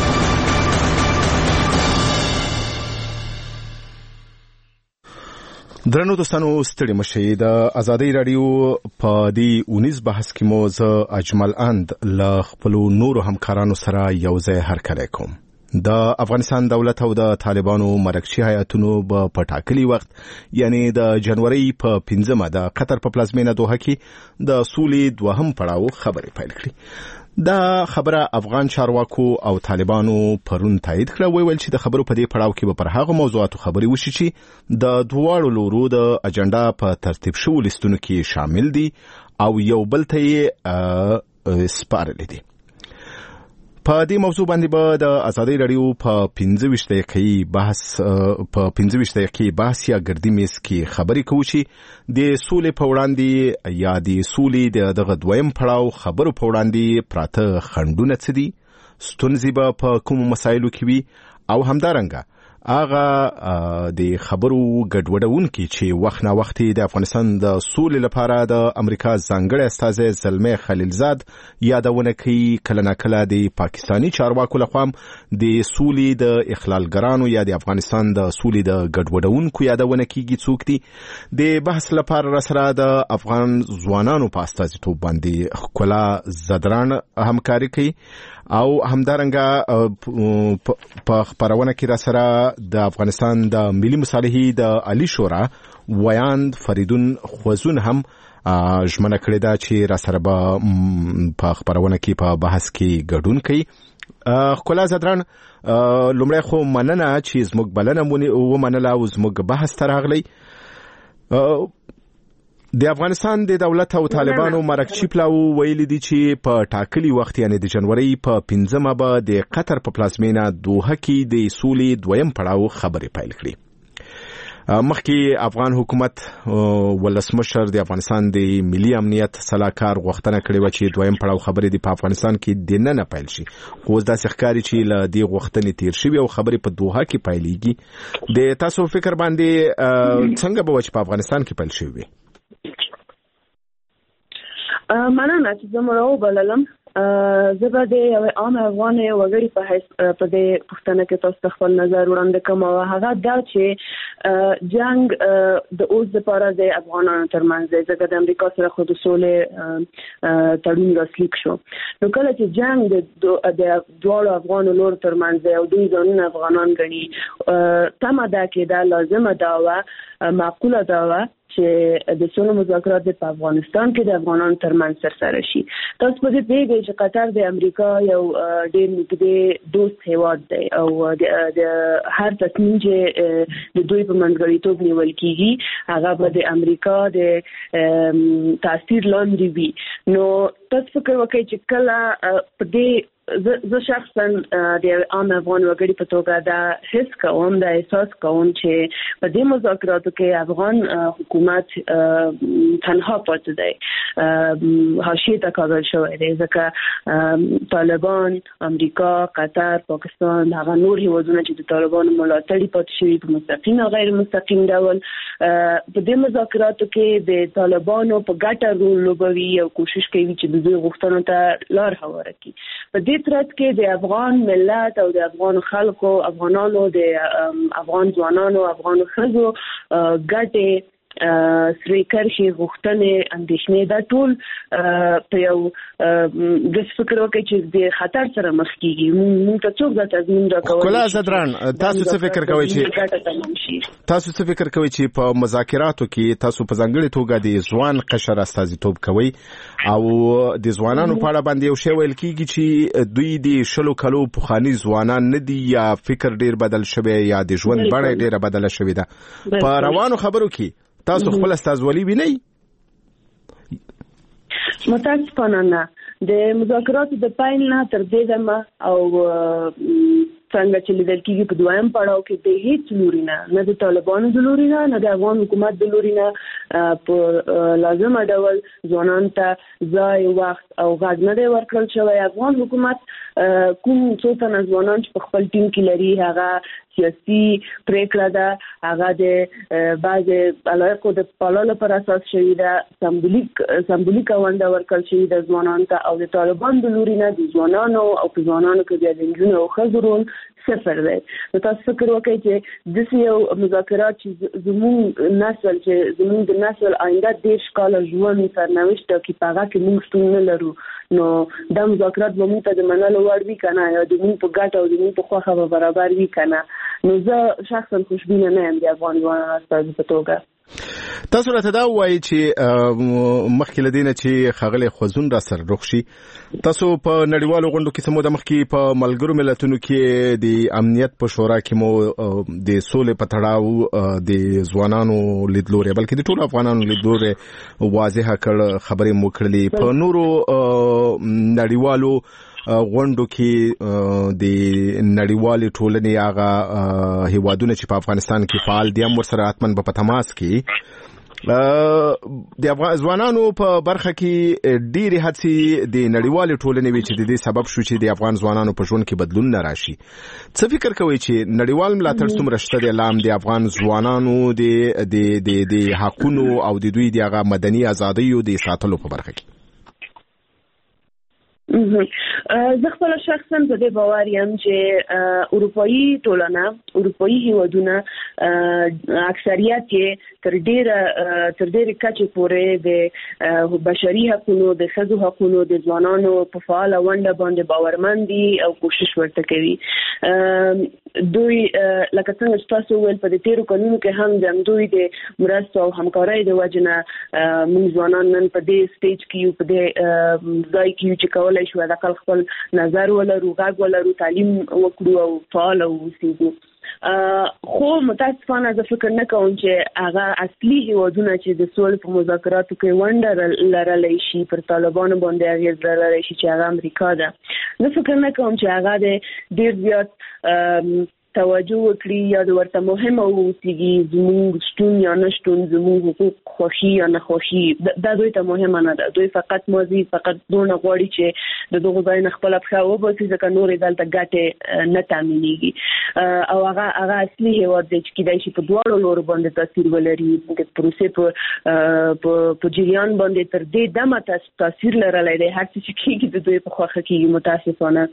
درنو دوستانو، ستړي مشئ. د آزادۍ رادیو په دې 19 بحث کې مو زه اجمل اند له خپل نورو همکارانو سره یو ځای هرکلی کوم. د افغانستان دولت او د طالبانو مرکزي هیئتونو په ټاکلي وخت یعنی د جنوري په 15 د قطر په پلازمینه دوحه کې د سولې دوهم پړاو خبرې پیل کړې. دا خبره افغان چارواکو او طالبانو پرون تایید کړه. ویل چې د خبرو په دې پړاو کې به پر هغه موضوعاتو خبرې وشي چې د دواړو لورو د اجنډا په ترتیب شوو لیستونو کې شامل دي او یو بل ته یې سپارلې دي. په دې موضوع باندې به د ازادي رادیو په 15 دقیقې بحث یا ګردی میز کې خبرې کوو چې د سولې په وړاندې یا د سولې دغه دویم پړاو خبرو په وړاندې پراته خنډونه څه دي، ستونزې به په کوم مسایلو کې وي، او همدارنګه هغه د خبرو ګډوډونکي چې وخت نا وخت د افغانستان د سولې لپاره د امریکا ځانګړی استازی زلمي خلیلزاد یادونه کوي، کله نا کله د پاکستانی چارواکو لخوا د سولې د اخلالګرانو یا د افغانستان د سولې د ګډوډونکو یادونه کیږي. څوک دي د بحث لپاره را سره د افغان ځوانانو په استازیتوب باندې ښکلا زدران همکاري کوي، او همدارنګه په خبرونه کې را سره د افغانستان د ملي مصالحې د عالی شورا ویاند فریدون خوزون هم ژمنه کړې ده چې را سره به په خبرونه کې په بحث کې ګډون کوي. ښکلا زدران، لومړی خو مننه چې زموږ بلنه ومنله او زموږ بحث ته راغلی. د افغانستان د دولت او طالبانو مرکچی پلاو ویلي دي چې په ټاکلي وخت یعنی د جنوري په 15 به د قطر په پلازمینه دوحه کې د سولې دویم پړاو خبرې پیل کړي. مخکې افغان حکومت ولسمشر د افغانستان د ملي امنیت صلاحکار غوښتنه کړې و چې دویم پړاو خبرې د افغانستان کې د نن پیل شي، خو داسې ښکاري چې له دې غوښتنې تیر شوی او خبرې په دوحه کې پیلېږي. د تاسو فکر باندې څنګه به چې په افغانستان کې پیل شي؟ مننه چې زه مو راوبللم. زه به د یو عام افغان وګړي په حیث په دې پوښتنه کې تاسو خپل نظر وړاندې کوم، او هغه دا چې جنگ د اوس لپاره د افغانانو ترمنځ دی، ځکه د امریکا سره خو د سولې تړون لاسلیک شو. نو کله چې جنگ د دواړو افغانو لور ترمنځ دی او دوی ځانونه افغانان ګڼي، تمه ده کې دا لازمه ده او معقوله ده چې د سولې مذاکرات په افغانستان کې د افغانانو ترمنځ سرسره شي. تاسو په دې پیږئ چې قطر د امریکا یو ډېر نږدې دوست هیواد دی او د هر تصمیم چې د دوی په منځګړیتوب نیول کیږي هغه به د امریکا د تاثیر لاندې وي. نو تاسو فکر وکړئ چې کله په دې زه شخصا د عام افغان وګړي په توګه دا حس کوم، دا احساس کوم چې په دې مذاکراتو کې افغان حکومت تنها پاتې دی، حاشیې ته کاږل شوی دی، ځکه طالبان، امریکا، قطر، پاکستان، هغه نور هیوادونه چې د طالبانو ملاتړي پاتې شوي په مستقیم او غیر مستقیم ډول په دې مذاکراتو کې د طالبانو په ګټه رول لوبوي او کوشش کوي چې د دوی غوښتنو ته لار هواره کړي. په دې ترڅ کې د افغان ملت او د افغان خلکو، افغانانو، د افغان ځوانانو، افغان ښځو ګټې، سری کرشي، غوښتنې، اندېښنې دا ټول په یو د فکر وکړي چې د خطر سره مخ کیږي. موږ ته څوک دا تضمین راکوي؟ کله زدران، تاسو څه فکر کوئ چې په مذاکراتو کې تاسو په ځانګړي توګه د ځوان قشر استازیتوب کوئ او د ځوانانو په اړه باندې یو شی ویل کیږي چې دوی د 20 کلو پخواني ځوانان نه دي، یا فکر ډیر بدل شوی، یا د ژوند بڼه ډیره بدله شوې ده. په روانو خبرو کې تاسو خپل استازولي وینئ؟ متاسفانه نه. د مذاکراتو د پیل نه تر دې دمه او څنګه چې لیدل کېږي په دویم پړاو کې د هیڅ لوري نه د طالبانو د لوري نه د افغان حکومت د لوري نه په لازمه ډول ځوانانو ته ځای، وخت او غږ نه دی ورکړل شوی. افغان حکومت کوم څو تنه ځوانان چې په خپل ټیم کې لري هغه سیاسي پریکړه ده، هغه د بعضې علایقو د پاللو پر اساس شوې ده، سمبولیکه ونډه ورکړل شوې ده ځوانانو ته، او د طالبانو د لوري نه د ځوانانو او په ځوانانو کې بیا د نجونو او ښځو رول صفر دی. نو تاسو فکر وکړئ چې داسې یو مذاکرات چې زموږ نسل، چې زموږ د نسل آینده 10 کاله ژوند سرنوشت ټاکي، په هغه کې موږ شتون نه لرو، نو دا مذاکرات به موږ ته د منلو وړ وي که نه، یا د موږ په ګټه او د موږ په خوښه به برابر وي که نه. نو زه شخصا خوشبینه نه یم د افغان ځوانانو استازي په توګه. تاسو راته دا وایي چې مخکې له دې نه چې ښاغلی خوځون را سره روغ شي، تاسو په نړیوالو غونډو کې څه موده مخکې په ملګرو ملتونو کې د امنیت په شورا کې مو د سولې په تړاو د ځوانانو لیدلوري، بلکې د ټولو افغانانو لیدلوري واضحه کړ، خبرې مو کړلې. په نورو نړیوالو غونډو کې د نړیوال ټولنې هغه هیوادونه چې په افغانستان کې فعال دي هم ورسره حتمن په تماس کې د افغان ځوانانو په برخه کې ډېری هڅې د نړیوال ټولنې وی چې د دې سبب شو چې د افغان ځوانانو په ژوند کې بدلون راشي. څه فکر کوي چې نړیوال ملاتړ څومره شته د لام د افغان ځوانانو د حقونو او د دوی د هغه مدني ازادیو د ساتلو په برخه کې؟ زه خپل شخصا په دې باور یم چې اروپאי ټولنه اروپאי هیوادونه اکثریت تر ډېر کچې پورې د بشري حقوقو د ښځو حقوقو د ځوانانو په فعال ونډه باندې باورمن دي او کوشش ورته کوي. دوی لکه څنګه چې تاسو ویل په تیرو کلونو کې هم د دوی د مرستو او همکارۍ د وجنه موږ ځوانان نن په دې سټیج کې په دې ځای کې چې کولای شو د خپل نظر ولرو غږ ولرو تعلیم وکړو او فعال اوسېږو. خو متاسفانه زه فکر نه کوم چې هغه اصلي هیوادونه چې د سولې په مذاکراتو کې ونډه لرلی شي پر طالبانو باندې اغېز لرلی شي چې هغه امریکا ده. زه فکر نه کوم چې هغه د ډېر زیات توجه وکړي یا د ورته مهمه ووسیږي زموږ شتون یا نشتون زموږ حقوق خوښي یا نخوښي دا دوی ته مهمه نه ده. دوی فقط مازی فقط دونه غواړي چې د دغه ځای نه خپل پښه وباسي ځکه نور دلته ګټه نه تامینېږي او هغه اصلي هیواد دی چې کیدای شي په دواړو لورو باندې تاثیر ولري د پروسې په جریان باندې تر دې دمه تاثیر لرلی دی هر څه چې کېږي د دوی په خوښه کېږي متاسفانه.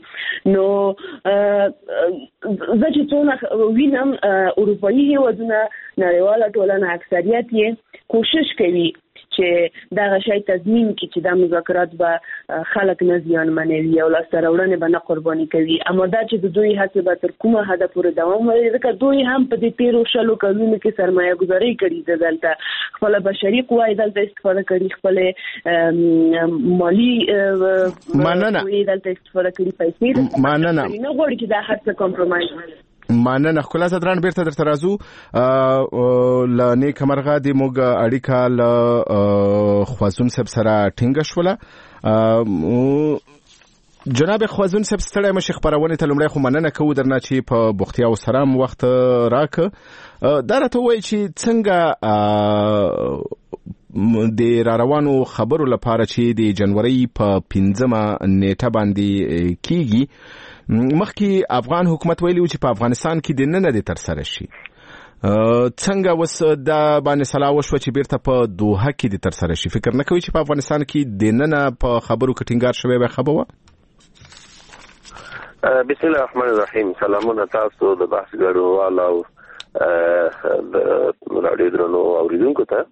نو زه چې څونه وینم اروپאי هیوادونه نړیواله ټولنه اکثریت یې کوشش کوي چې دا شی تضمین کړي چې دا مذاکرات به خلک نه زیانمنوي او لاسته راوړنې به نه قرباني کوي. اما دا چې د دوی هڅې به تر کومه حده پورې دوام ولري ځکه دوی هم په دې تیرو شلو کلونو کې سرمایه گذاري کړې ده دلته خپل بشري قوه دلته استفاده کړي خپل مالی قوه دلته استفاده کړي پیسې مننه نه غواړي چې دا هڅه کمپرمایز مننه. خلاص دران بیرته درته راځو ل نیک مرغه د موږ اړیکه ل خوازون صاحب سره ټینګه شوله. جناب خوازون صاحب ستړی مشي خبرونه ته لمړی خو مننه کوو درنه چې په بوختیا او سلام وخت راک دا راته وایي چې څنګه د روانو خبرو لپاره چې د جنوري په 15 نیټه باندې کیږي مخکې افغان حکومت ویلی چې په افغانستان کې د نن د تر سره شي څنګه وس د باندې صلاح وشو چې بیرته په دوحه کې د تر سره شي. فکر نه کوي چې په افغانستان کې د نن په خبرو کې ټینګار شوی به خبره. بسم الله الرحمن الرحیم. سلامونه تاسو د بحث ګډونوالو او د راډیو درنو اوریدونکو ته.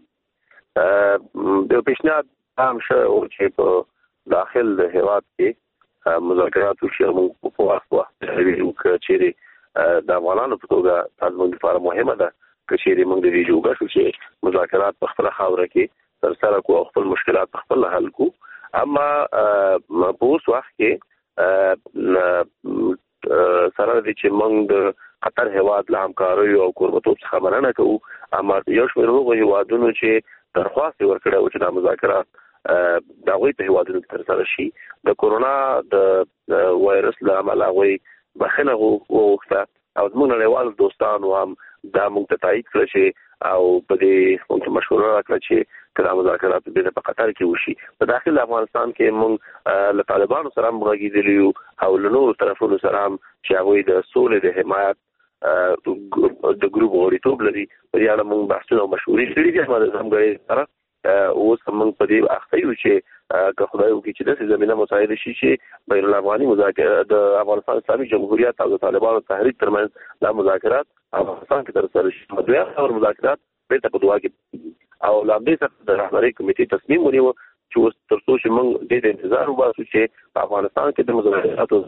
د پیشنهاد هم شو چې په داخل د هیواد کې مذاکرات وشي موږ په وخت ویلو چې د افغانانو په توګه تاسو موږ لپاره مهمه ده چې موږ د دې جوګه شو چې مذاکرات په خپل خاوره کې تر سره کو خپل مشکلات په خپل حل کو. اما په اوس وخت کې سره د چې موږ د قطر هیواد له همکارۍ او کوربتوب څخه مننه کوو. اما یو شمېر هغو هیوادونو چې درخواست ورکړی و چې دا مذاکرات د هغوی په هیوادونو کې ترسره شي د کورونا د وایرس له امله هغوی بخښنه وغوښته او زموږ نړیوال دوستانو هم دا موږ ته تایید کړه چې او په دې موږ مشوره راکړه چې دا مذاکرات په قطر کې وشي. په داخل افغانستان کې موږ له طالبانو سره هم غږېدلي یو او له نورو طرفونو سره هم چې هغوی د سولې د حمایت د ګروپ غړیتوب لري په دې اړه موږ بحثونه او مشورې کړي دي. د همکارۍ سره اوس موږ په دې اخته یو چې که خدای وکړي چې د زمينه مساعده شي چې بین الافغاني مذاکرات د افغانستان اسلامي جمهوریت او د طالبانو تحریک ترمنځ د مذاکرات افغانستان کې ترسره شي. دوی هغه مذاکرات په دوه کې او لاندې څخه د رهبرۍ کمیټې تصمیم ونیو چې اوس تر څو چې موږ د انتظار وباسو چې په افغانستان کې د مذاکراتو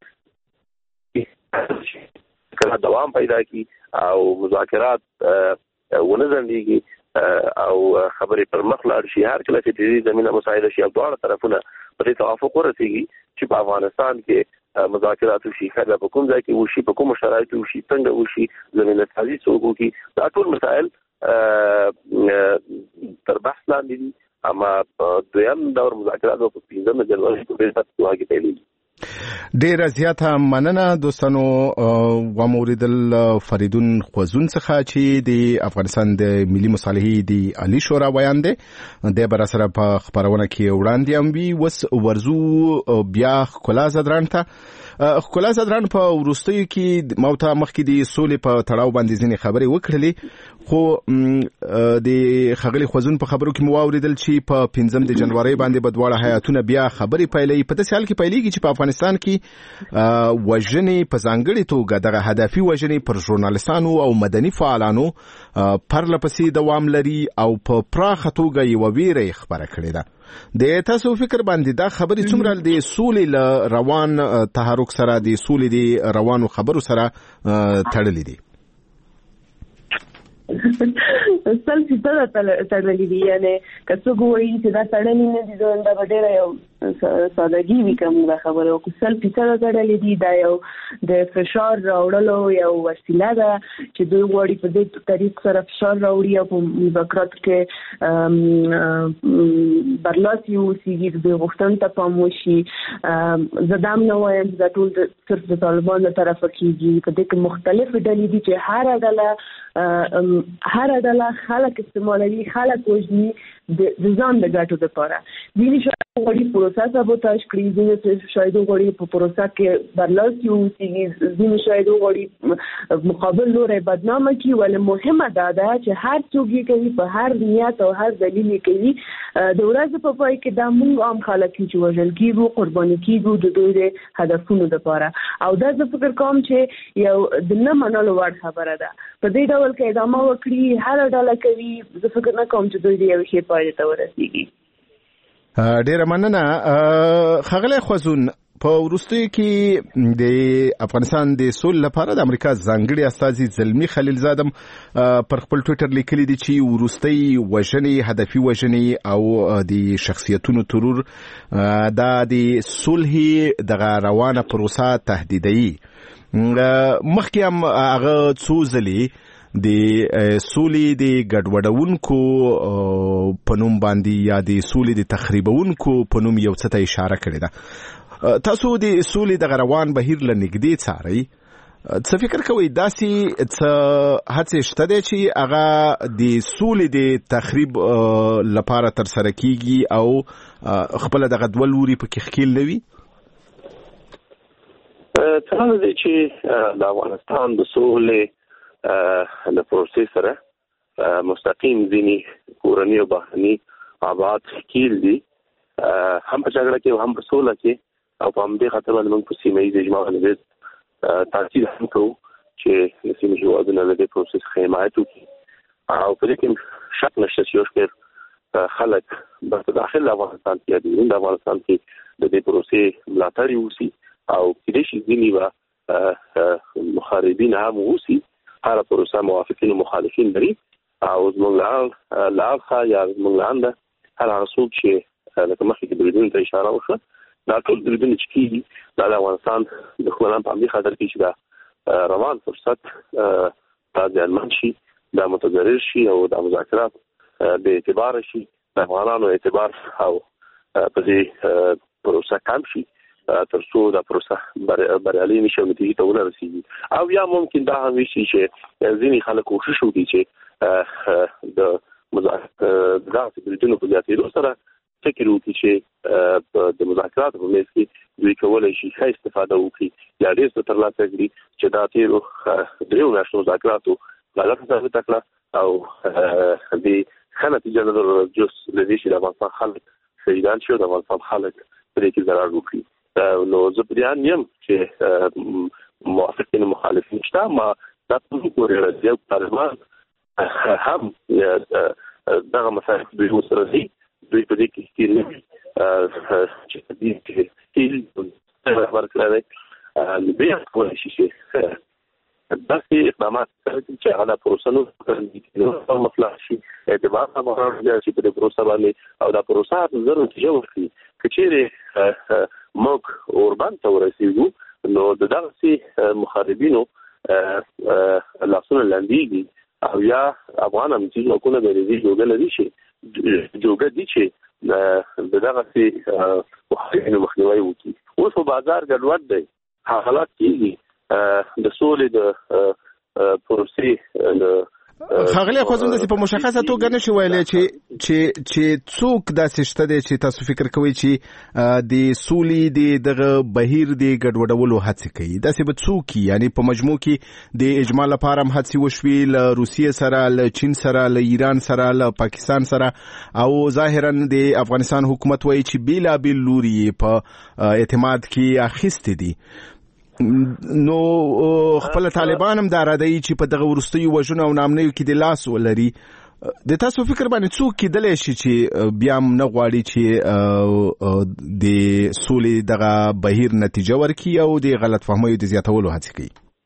کله دوام پیدا کی او مذاکرات ونځندېږي او خبرې پر مخ لاړ شي. هر کله چې د دې زمينه مساعده شي او دواړه طرفونه په دې توافق ورسېږي چې په افغانستان کې مذاکرات وشي خبره په کوم ځای کې وشي په کوم شرایطو وشي څنګه وشي زمينه سازي څوک کی دا ټول مسائل تر بحث لاندې دي. اما دویم دور مذاکرات په 15 جنوري په 2007 کې پیلېږي. ډیره زیاته مننه دوستانو و موریدل فریدون خوزون څخه چې د افغانستان د ملي مصالحې د عالی شورا بیان دی د بر سره په خبرونه کې وړاندې هم وی وس ورزو بیا خلا زدران ته خلا زدران په ورستیو کې موته مخکې د سولې په تړاو باندې ځینې خبرې وکړلې خو د خغلی خوزون په خبرو کې مو اوریدل چې په 15 د جنوري باندې بدواړه حیاتونه بیا خبرې پیلې په داسې حال کې پیلېږي چې په افغانستان کې وژنې په ځانګړي توګه دغه هدفي وژنې پر ژورنالستانو او مدني فعالانو پرلپسې دوام لري او په پراخه توګه یو ویره خبره کړې ده. د تاسو فکر باندې دا خبرې څومره د سولې له روان تحرک سره د سولې د روانو خبرو سره تړلې دي؟ سل فیصد تړلې دي، یعنی که څوک وایي چې دا تړلې نه دي دا به ډېره یو سادهګي وي کوم دا خبره او سل فیصد تړلې دي. دا یو د فشار راوړلو یو وسیله ده چې دوی غواړي په دې طریق سره فشار راوړي او په مذاکراتو کې برلاسي اوسېږي، د دوی غوښتنو ته پام وشي. زه دا هم نه وایم چې دا ټول صرف د طالبانو له طرفه کېږي، په دې کې مختلفې ډلې دي چې هر ډله خلک استعمالوي، خلک وژني د ځان د ګټو لپاره. ځینې شاید غواړي پروسه سابوتاژ کړي، ځینې شاید غواړي په پروسه کې برلاسي اوسېږي، ځینې شاید غواړي مقابل لوری بدنامه کړي. ولې مهمه دا ده چې هر څوک یې کوي په هر نیت او هر دلیل یې کوي. د ورځې په پای کې دا موږ عام خلک چې وژل کېږو، قرباني کېږو د دوی د هدفونو لپاره. او دا زه فکر کوم چې یو د نه منلو وړ خبره ده. په دې ډول کې ادامه وکړي هر ډله کوي، زه فکر نه کوم چې دوی د یو شی پایله ته ورسیږي. ډیره مننه خغلی خوزون. په وروستیو کې د افغانستان د سولې لپاره د امریکا ځانګړي استازي زلمی خلیلزاده پر خپل ټویټر لیکلي دي چې وروستۍ وژنې، هدفي وژنې او د شخصیتونو ترور دا د صلح دغه روانه پروسه تهدیدوي. مخکې هم هغه څو ځلې د سولې د ګډوډونکو په نوم باندې یا د سولې د تخریبونکو په نوم یو څه ته اشاره کړې ده. تاسو د سولې د روان بهیر له نږدې څارئ، څه فکر کوئ داسې څه هڅې شته دی چې هغه د سولې د تخریب لپاره ترسره کیږي او خپله دغه دوه لوري پکې ښکیل نه وي؟ څنګه دی چې د افغانستان د سولې د پروسې سره مستقیم ځینې کورني او بهرني ابعاد ښکیل دي، هم په جګړه کې هم په سوله کې. او په همدې خاطر باندې موږ په سیمه ییز اجماع باندې تاکید هم کوو چې د سیمې هېوادونه له دې پروسې څخه حمایت وکړي. او په دې کې شک نشته چې یو شمېر خلک بس داخل افغانستان کې د افغانستان کې د دې پروسې ملاتړي اوسي او کېدای شي ځینې به محاربین هم اوسي. هر پروسه موافقین و مخالفین لري او زموږ له اړخه یا زموږ له انده هر هغه څوک چې لکه مخکې کې بریدونو ته اشاره وشوه، دا ټول بریدونه چې کېږي دا د افغانستان دښمنان په همدې خاطر کې چې دا روان فرصت دا زیانمن شي، دا متضرر شي او دا مذاکرات بې اعتباره شي، د افغانانو اعتبار او په دې پروسه کم شي تر څو دا پروسه بریالي نشي او نتیجې ته ونه رسېږي. او یا ممکن دا هم وي چې ځینې خلک کوښښ وکړي چې د داسې بریدونو په زیاتېدو سره فکر وکړي چې د مذاکراتو په منځ کې دوی کولی شي ښه استفاده وکړي یا ډېر څه ترلاسه کړي چې دا تېرو درېیو میاشتو مذاکراتو غلطه ثابته کړه او د ښه نتیجه نه درلوده، جز له دې چې د افغانستان خلک شهیدان شي او د افغانستان خلک په دې کې ضرر وکړي. نو زه په دې اند یم چې موافقین مخالفین شته، ما دا ټول پورې راځي او طالبان هم دغه مسایل دوی سره دي، دوی په دې کې ښکیل نه وي چې په دې کې ښکیل خبر کړی دی. بیا کولی شي چې داسې اقدامات چې هغه پروسه نو مفلح شي، اعتبار هم راوړي چې په دې پروسه باندې او دا پروسه زر نتیجه ورکړي. که چیرې موږ اوربند ته ورسېږو نو د دغسې محاربینو لاسونه لنډېږي او یا افغان امنیتي ځواکونه د دې جوګه لري چې دغه سي وحینو مخنیوي وکړي. اوس په بازار ګډوډ دی، حالات کېږي د سولې د پروسې خاغلی خوځون د په مشخصه توګه نشي ویلې چې څوک داسې شته دی چې تاسو فکر کوئ چې د سولې دغه بهیر د ګډوډولو هڅې کوي، داسې به څوک یعنی په مجموع کې د اجماع لپاره هم هڅې وشوي له روسیې سره، له چین سره، له ایران سره، له پاکستان سره، او ظاهرا د افغانستان حکومت وایي چې بیلابیل لوري په اعتماد کې اخیستې دي. نو خپل طالبان هم دا راځي چې په دغه ورستیو وژنو او نامنیو کې د لاس ولري. د تاسو فکر باندې څوک کېدلی شي چې بیا هم نه غواړي چې د سولې دغه بهیر نتیجه ورکړي او د غلط فهمیو د زیاتولو هڅې کوي؟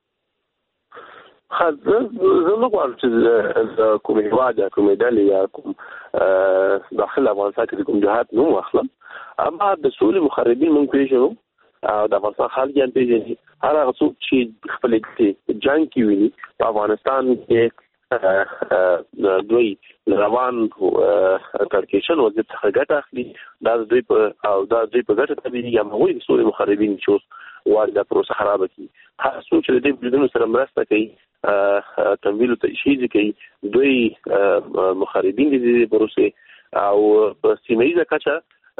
زه نه غواړم چې کوم هیواد یا کومې ډلې یا کوم داخل افغانستان کې کوم جهاد نوم واخلم، اما د سولې مخربین موږ پېژنو او د افغانستان خلک یې پېژني. هر هغه څوک چې خپل جنګ کې ویني په افغانستان کې دوی روان کړکېشن وضعیت څخه ګټه اخلي، دا دوی په ګټه تبدیلي یا هغوی د سولې مخربین چې اوس غواړي دا پروسه خرابه کړي. هر څوک چې د دې بریدونو سره مرسته کوي، تمویل او تشهید کوي، دوی مخربین دي د دې پروسې. او په سیمه ییزه کچه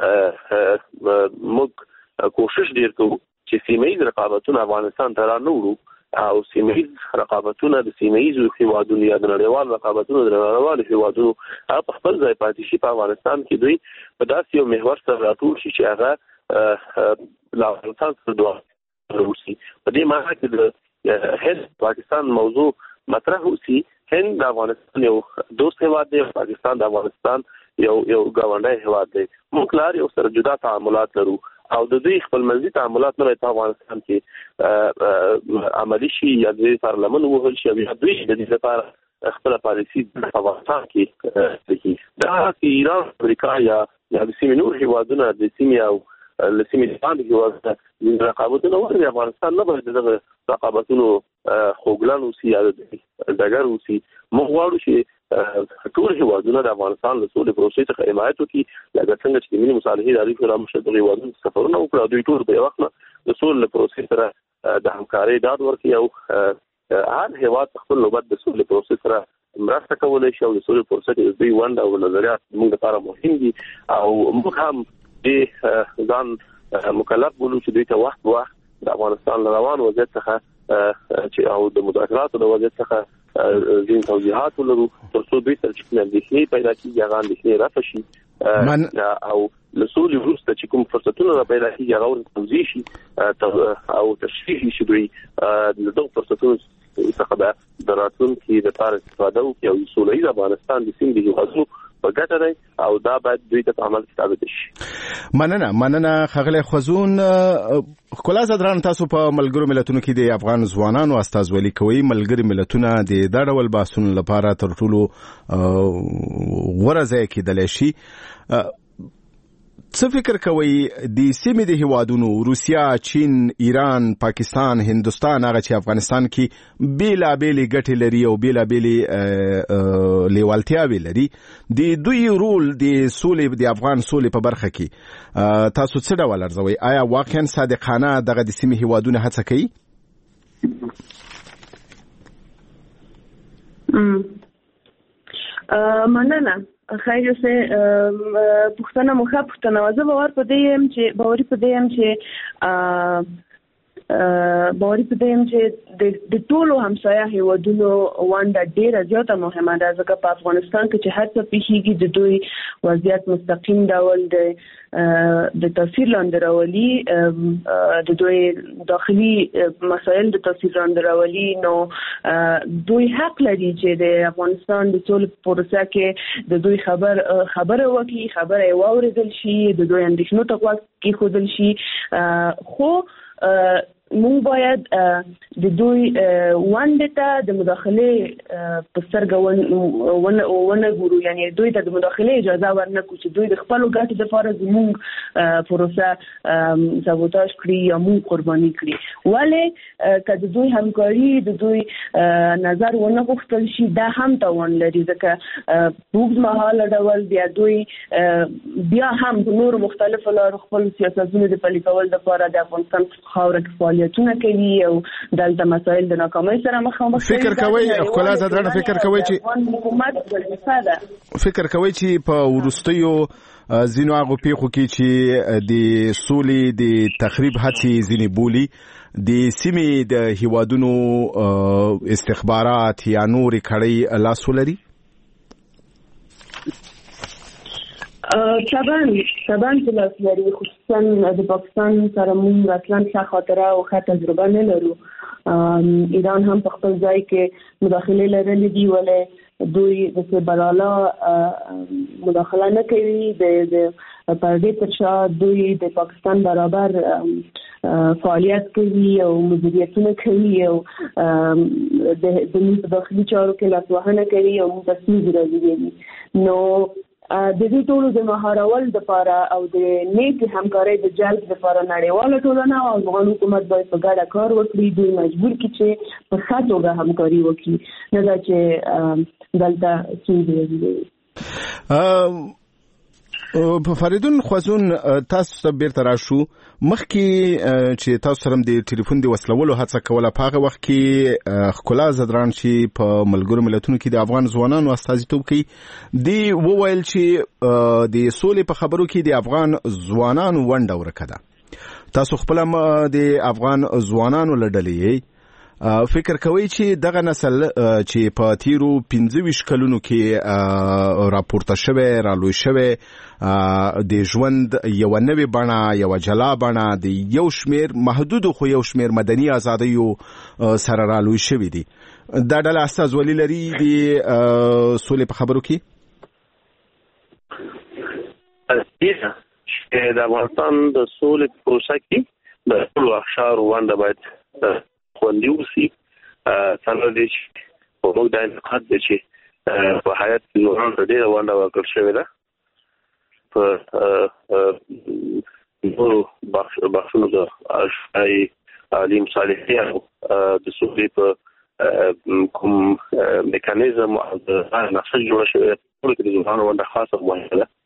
موږ کوشش ډیر کوو چې سیمه ییز رقابتونه افغانستان ته را نه وړو، او سیمه ییز رقابتونه د سیمه ییزو هیوادونو یا د نړیوالو رقابتونو د نړیوالو هیوادونو په خپل ځای پاتې شي. په افغانستان کې دوی په داسې یو محور سره راټول شي چې هغه له افغانستان سره دوه وشي. په دې معنی کې د هند پاکستان موضوع مطرح وشي. هند د افغانستان یو دوست هیواد دی، پاکستان د افغانستان یو ګاونډی هیواد دی. موږ لار یو سره جدا تعاملات لرو او د دوی خپل منځي تعاملات نه په افغانستان کې عملی شي یا د پارلمان وهل شي یا دوی د دې لپاره خپل پالیسي په افغانستان کې دا ایران، امریکا یا د سیمې نور هیوادونه د سیمې او له سیمې باندې هیوادونه رقابتونه ورته افغانستان نه باید دغه رقابتونو خوګلان اوسي یا دګر اوسي. موږ غواړو چې ټول هیوادونه د افغانستان له سولې پروسې څخه حمایت وکړي، لکه څنګه چې ملي مصالحې د اړیکو رامنځته دغه هیوادونو سفرونه وکړي، دوی ټول په یو وخت د سولې پروسې سره د همکارۍ ډاډ ورکړي او هر هیواد خپل نوبت د سولې پروسې سره مرسته کولی شي. او د سولې پروسې کې دوی ونډه او نظریات موږ لپاره مهم دي او موږ هم د ځان مکلف بولو چې دوی ته وخت د افغانستان روان وضعیت څخه چې او د مذاکراتو د وضعیت څخه ځین توضیحات ولرو تر څو دوی سره چې اندېښنې پیدا کېږي هغه اندېښنې رفع شي او له سولې وروسته چې کوم فرصتونه را پیدا کېږي هغه توضیح شي او تشریح شي دوی له دغو فرصتونو څخه د راتلونکي لپاره استفاده وکړي او سوله ییز افغانستان د سیمې د هیوادونو په ګټه دی او دا باید دوی ته په عمل کې ثابت شي. مننه خاغلی خوځون. ښکلا زدران، تاسو په ملګرو ملتونو کې د افغان ځوانانو استازولي کوي. ملګري ملتونه د دا ډول بحثونو لپاره تر ټولو غوره ځای کېدلی شي. څه فکر کوي د سیمې د هیوادونو روسیا، چین، ایران، پاکستان، هندوستان هغه چې افغانستان کې بیلابېلې ګټې لري او بیلابېلې لیوالتیاوې لري، د دوی رول د سولې د افغان سولې په برخه کې تاسو څه ډول ارزوئ؟ آیا واقعا صادقانه دغه د سیمې هیوادونه هڅه کوي؟ مننه. خیر سه پښتنه مخه پښتنه وځه باور پدې يم چې د ټولو همسایه هیوادونو ونډه ډیره زیاته مهمه ده، ځکه په افغانستان کې چې هر څه پیښیږي د دوی وضعیت مستقیم ډول د تاثیر لاندې راولي، د دوی داخلي مسایل د تاثیر لاندې راولي. نو دوی حق لري چې د افغانستان د سولې پروسه کې د دوی خبره وکړي، خبره یې واورېدل شي، د دوی اندېښنو ته غوږ کېښودل شي. خو مونږ باید د دوی وانده ته د مداخله په سترګه ونه ګورو، یعنی دوی ته د مداخله اجازه ورنکړو چې دوی د خپل ګټو لپاره زموږ پروسه سابوتاژ کړي یا مونږ قرباني کړي. ولې که د دوی همکاري د دوی نظر ونه غوښتل شي دا هم توان لري، ځکه اوږد مهاله ډول بیا هم په نور مختلفو لارو خپل سیاستونه د پلي کول لپاره د افغانستان خاوره کې فعالیتونه کوي او دلته مسایل د ناکامۍ سره مخامخ دي. فکر کوي خپل ځدرنه فکر کوي چې حکومت وظیفه فکر کوي چې په ورستیو زینو هغه پیښو کې چې د سولې د تخریب هڅې ځینې بولی د سیمې د هیوادونو استخبارات یا نور کړي لاسولري. طبعا چې لاسلري، خصوصا د پاکستان سره موږ اصلا ښه خاطره او ښه تجربه نه لرو. ایران هم په خپل ځای کې مداخله لرلې دي، ولې دوی د براله مداخله نه کوي، د پردې تر شا دوی د پاکستان برابر فعالیت کوي او مدیریتونه کوي او د داخلي چارو کې لاسوهنه کوي او تصمیم راځي. نو د دې ټولو د مهارول د لپاره او د نیک همکارۍ د جلب لپاره نړیواله ټولنه او افغان حکومت باید په ګډه کار وکړي. دوی مجبور کړي چې په ښه توګه همکاري وکړي، نه دا چې دلته څه په فریدون خوازون تاسو ته بیرته راشو. مخکې چې تاسو سره د ټلیفون د وصلولو هڅه کوله په هغه وخت کې ښکلا زدران چې په ملګرو ملتونو کې د افغان ځوانانو استازیتوب کوي دی وویل چې د سولې په خبرو کې د افغان ځوانانو ونډه ورکه ده. تاسو خپل د افغان ځوانانو لړلې فکر کوي چې دغه نسل چې په تیرو 25 کلونو کې راپورته شوه رالوي شوه د ژوند یو نوې بڼه یو جلا بڼه د یو شمیر محدود خو یو شمیر مدني ازادیو سره رالوي شوی دي، دا ډول اساس ولې لري د سولې په خبرو کې؟ د افغانستان د سولې پروسه کې د ټولو اقشارو ونډه باید خوندي اوسي. څنګه دي چې په موږ د انتقاد دي چې په حیات کې ځوانان ته ډېره ونډه ورکړل شوې ده په نورو بخشونو د اشرافي عالم صالحي او د سولې په کوم میکانیزم او د نقشه جوړه شوې ټول کې د ځوانانو ونډه خاصه مهمه ده.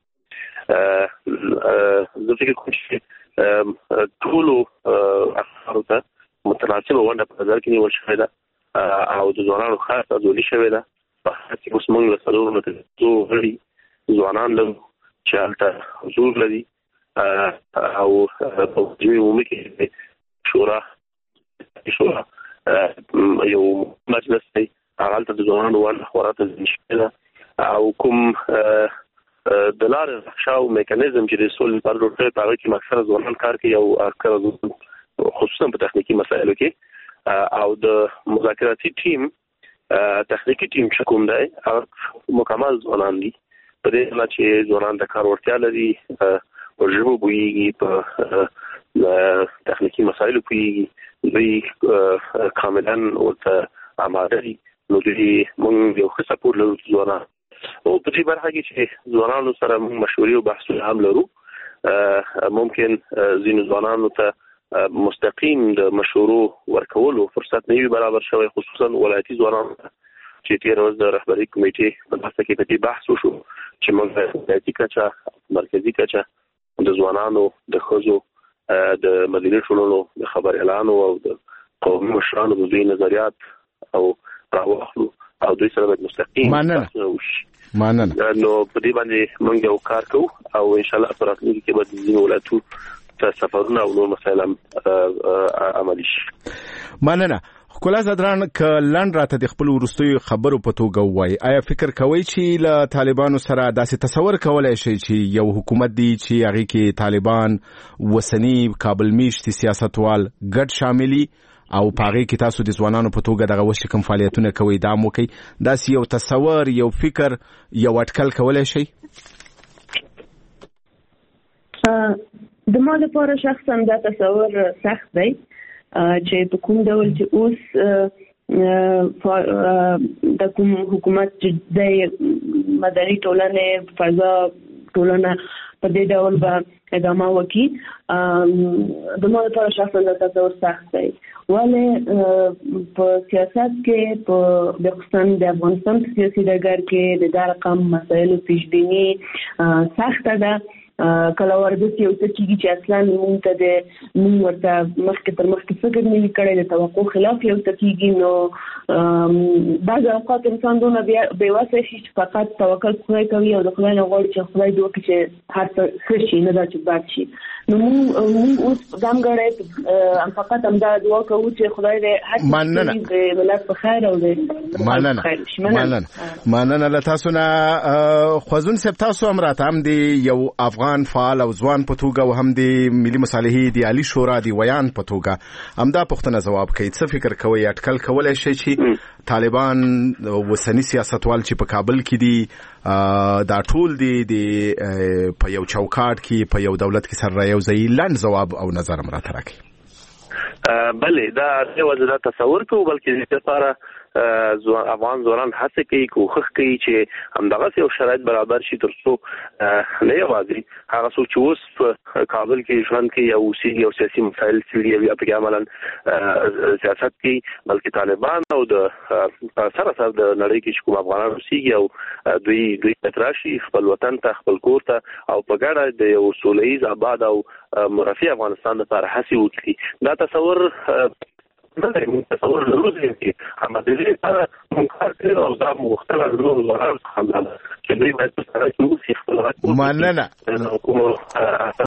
زه فکر کوم چې ټولو افرادو ته متناسبه ونډه په نظر کې نیول شوې ده او د ځوانانو خاصه ځولي شوې ده. په هڅه کې اوس موږ له څلورو نه څو غړي ځوانان لرو چې هلته حضور لري او په جمعي عمومي کې شورا یو مجلس دی هغلته د ځوانانو ونډه خورا تنظیم شوې ده او کوم د لارې نقشه او میکانیزم چې د سولې لپاره جوړ شوی په هغه کې اکثره ځوانان کار کوي او اکثره خصوصا په تخنیکی مسایلو کې او د مذاکراتي ټیم تخنیکی ټیم چې کوم دی هغه مکمل ځوانان دي. په دې اړه چې ځوانان د کار وړتیا لري او ژبه پوهیږي په تخنیکی مسایلو پوهیږي دوی کاملا ورته آماده دي. نو دوی موږ یو ښه سپورټ لرو ځوانان او په دې برخه کې چې ځوانانو سره موږ مشورې او بحثونه هم لرو. ممکن ځینو ځوانانو ته مستقیم د مشورو ورکولو فرصت نه وي برابر شوی، خصوصا ولایتي ځوانانو چې تیر ورځ د رهبري کمیټې په بحث کې په دې بحث وشو چې موږ د ولایتي کچه مرکزي کچه د ځوانانو د ښځو د مدني ټولنو د خبريالانو او د قومي مشرانو د دوی نظریات او راوخلو او دوی سره مستقیم مننه. نو په دې باندې موږ یو کار کوو او ان شاء الله په راتلونکي کې به د ځینو ولایتو سفرونه او نور مسایل عملي شي. مننه. ښکلا زدران که لنډ راته د خپل وروستیو خبرو په توګه ووایي، آیا فکر کوئ چې له طالبانو سره داسې تصور کولی شئ چې یو حکومت دی چې هغې کې طالبان وسني کابل میشتي سیاستوال ګډ شاملي او په هغې کې تاسو د ځوانانو په توګه دغه اوس چې کوم فعالیتونه کوئ دا هم وکئ، داسې یو تصور یو فکر یو اټکل کولی شئ؟ د ما لپاره شخصا دا تصور سخت دی، چې په کوم ډول چې اوس د کوم حکومت چې د مدني ټولنې فضا ټولنه په دې ډول به ادامه وکړي د ما لپاره شخصا دا تصور سخت دی ولې په سیاست کې په خصوصا د افغانستان سیاسي ډګر کې د دا رقم مسایلو پیشبیني سخته ده کله ورته یو څه کیږي چې اصلا مونږ ته د مونږ ورته مخکې تر مخکې فکر نه کړی د توقع خلاف یو څه کیږي نو بعض اوقات انسان دونه بې وسه شي چې فقط توکل خدای کوي او د خدای نه غواړي چې خدای دوی چې هر څه ښه شي نه دا چې بد شي نو مونږ اوس ځانګړی فقط همدا دعا کوو چې خدای دې هر څه ولادت په خیر او دې مننه له تاسو نه خوازون سپ تاسو هم راته هم دی یو افغان فعال او ځوان په توګه او هم د ملي مصالحې د عالی شورا دی ویان په توګه همدا پوښتنه جواب کوي څه فکر کوي اټکل کولای شي چې طالبان وسنی سیاستوال چې په کابل کې دي دا ټول دي په یو چوکاټ کې په یو دولت کې سره یو ځای لاند جواب او نظر مراته راکړي بله دا وجه تصور کوو بلکې لپاره افغان ځوانان هڅه کوي کوښښ کوي چې همدغه یو شرایط برابر شي ترڅو نه یوازې هغه څوک چې اوس په کابل کې ژوند کوي او اوسېږي او سیاسي مسایل څېړي او پکې عملاً سیاست کوي بلکې طالبان او د سره سره د نړۍ کې چې کوم افغانان اوسېږي او دوی راشي خپل وطن ته خپل کور ته او په ګډه د یو سوله ییز آباد او مرفه افغانستان لپاره هڅې وکړي دا تصور تصور ضروري دی چې همدې لپاره موږ کار کوو او دا مختلف ډول ورته خلل چې دوی باید سره چې خپل مننه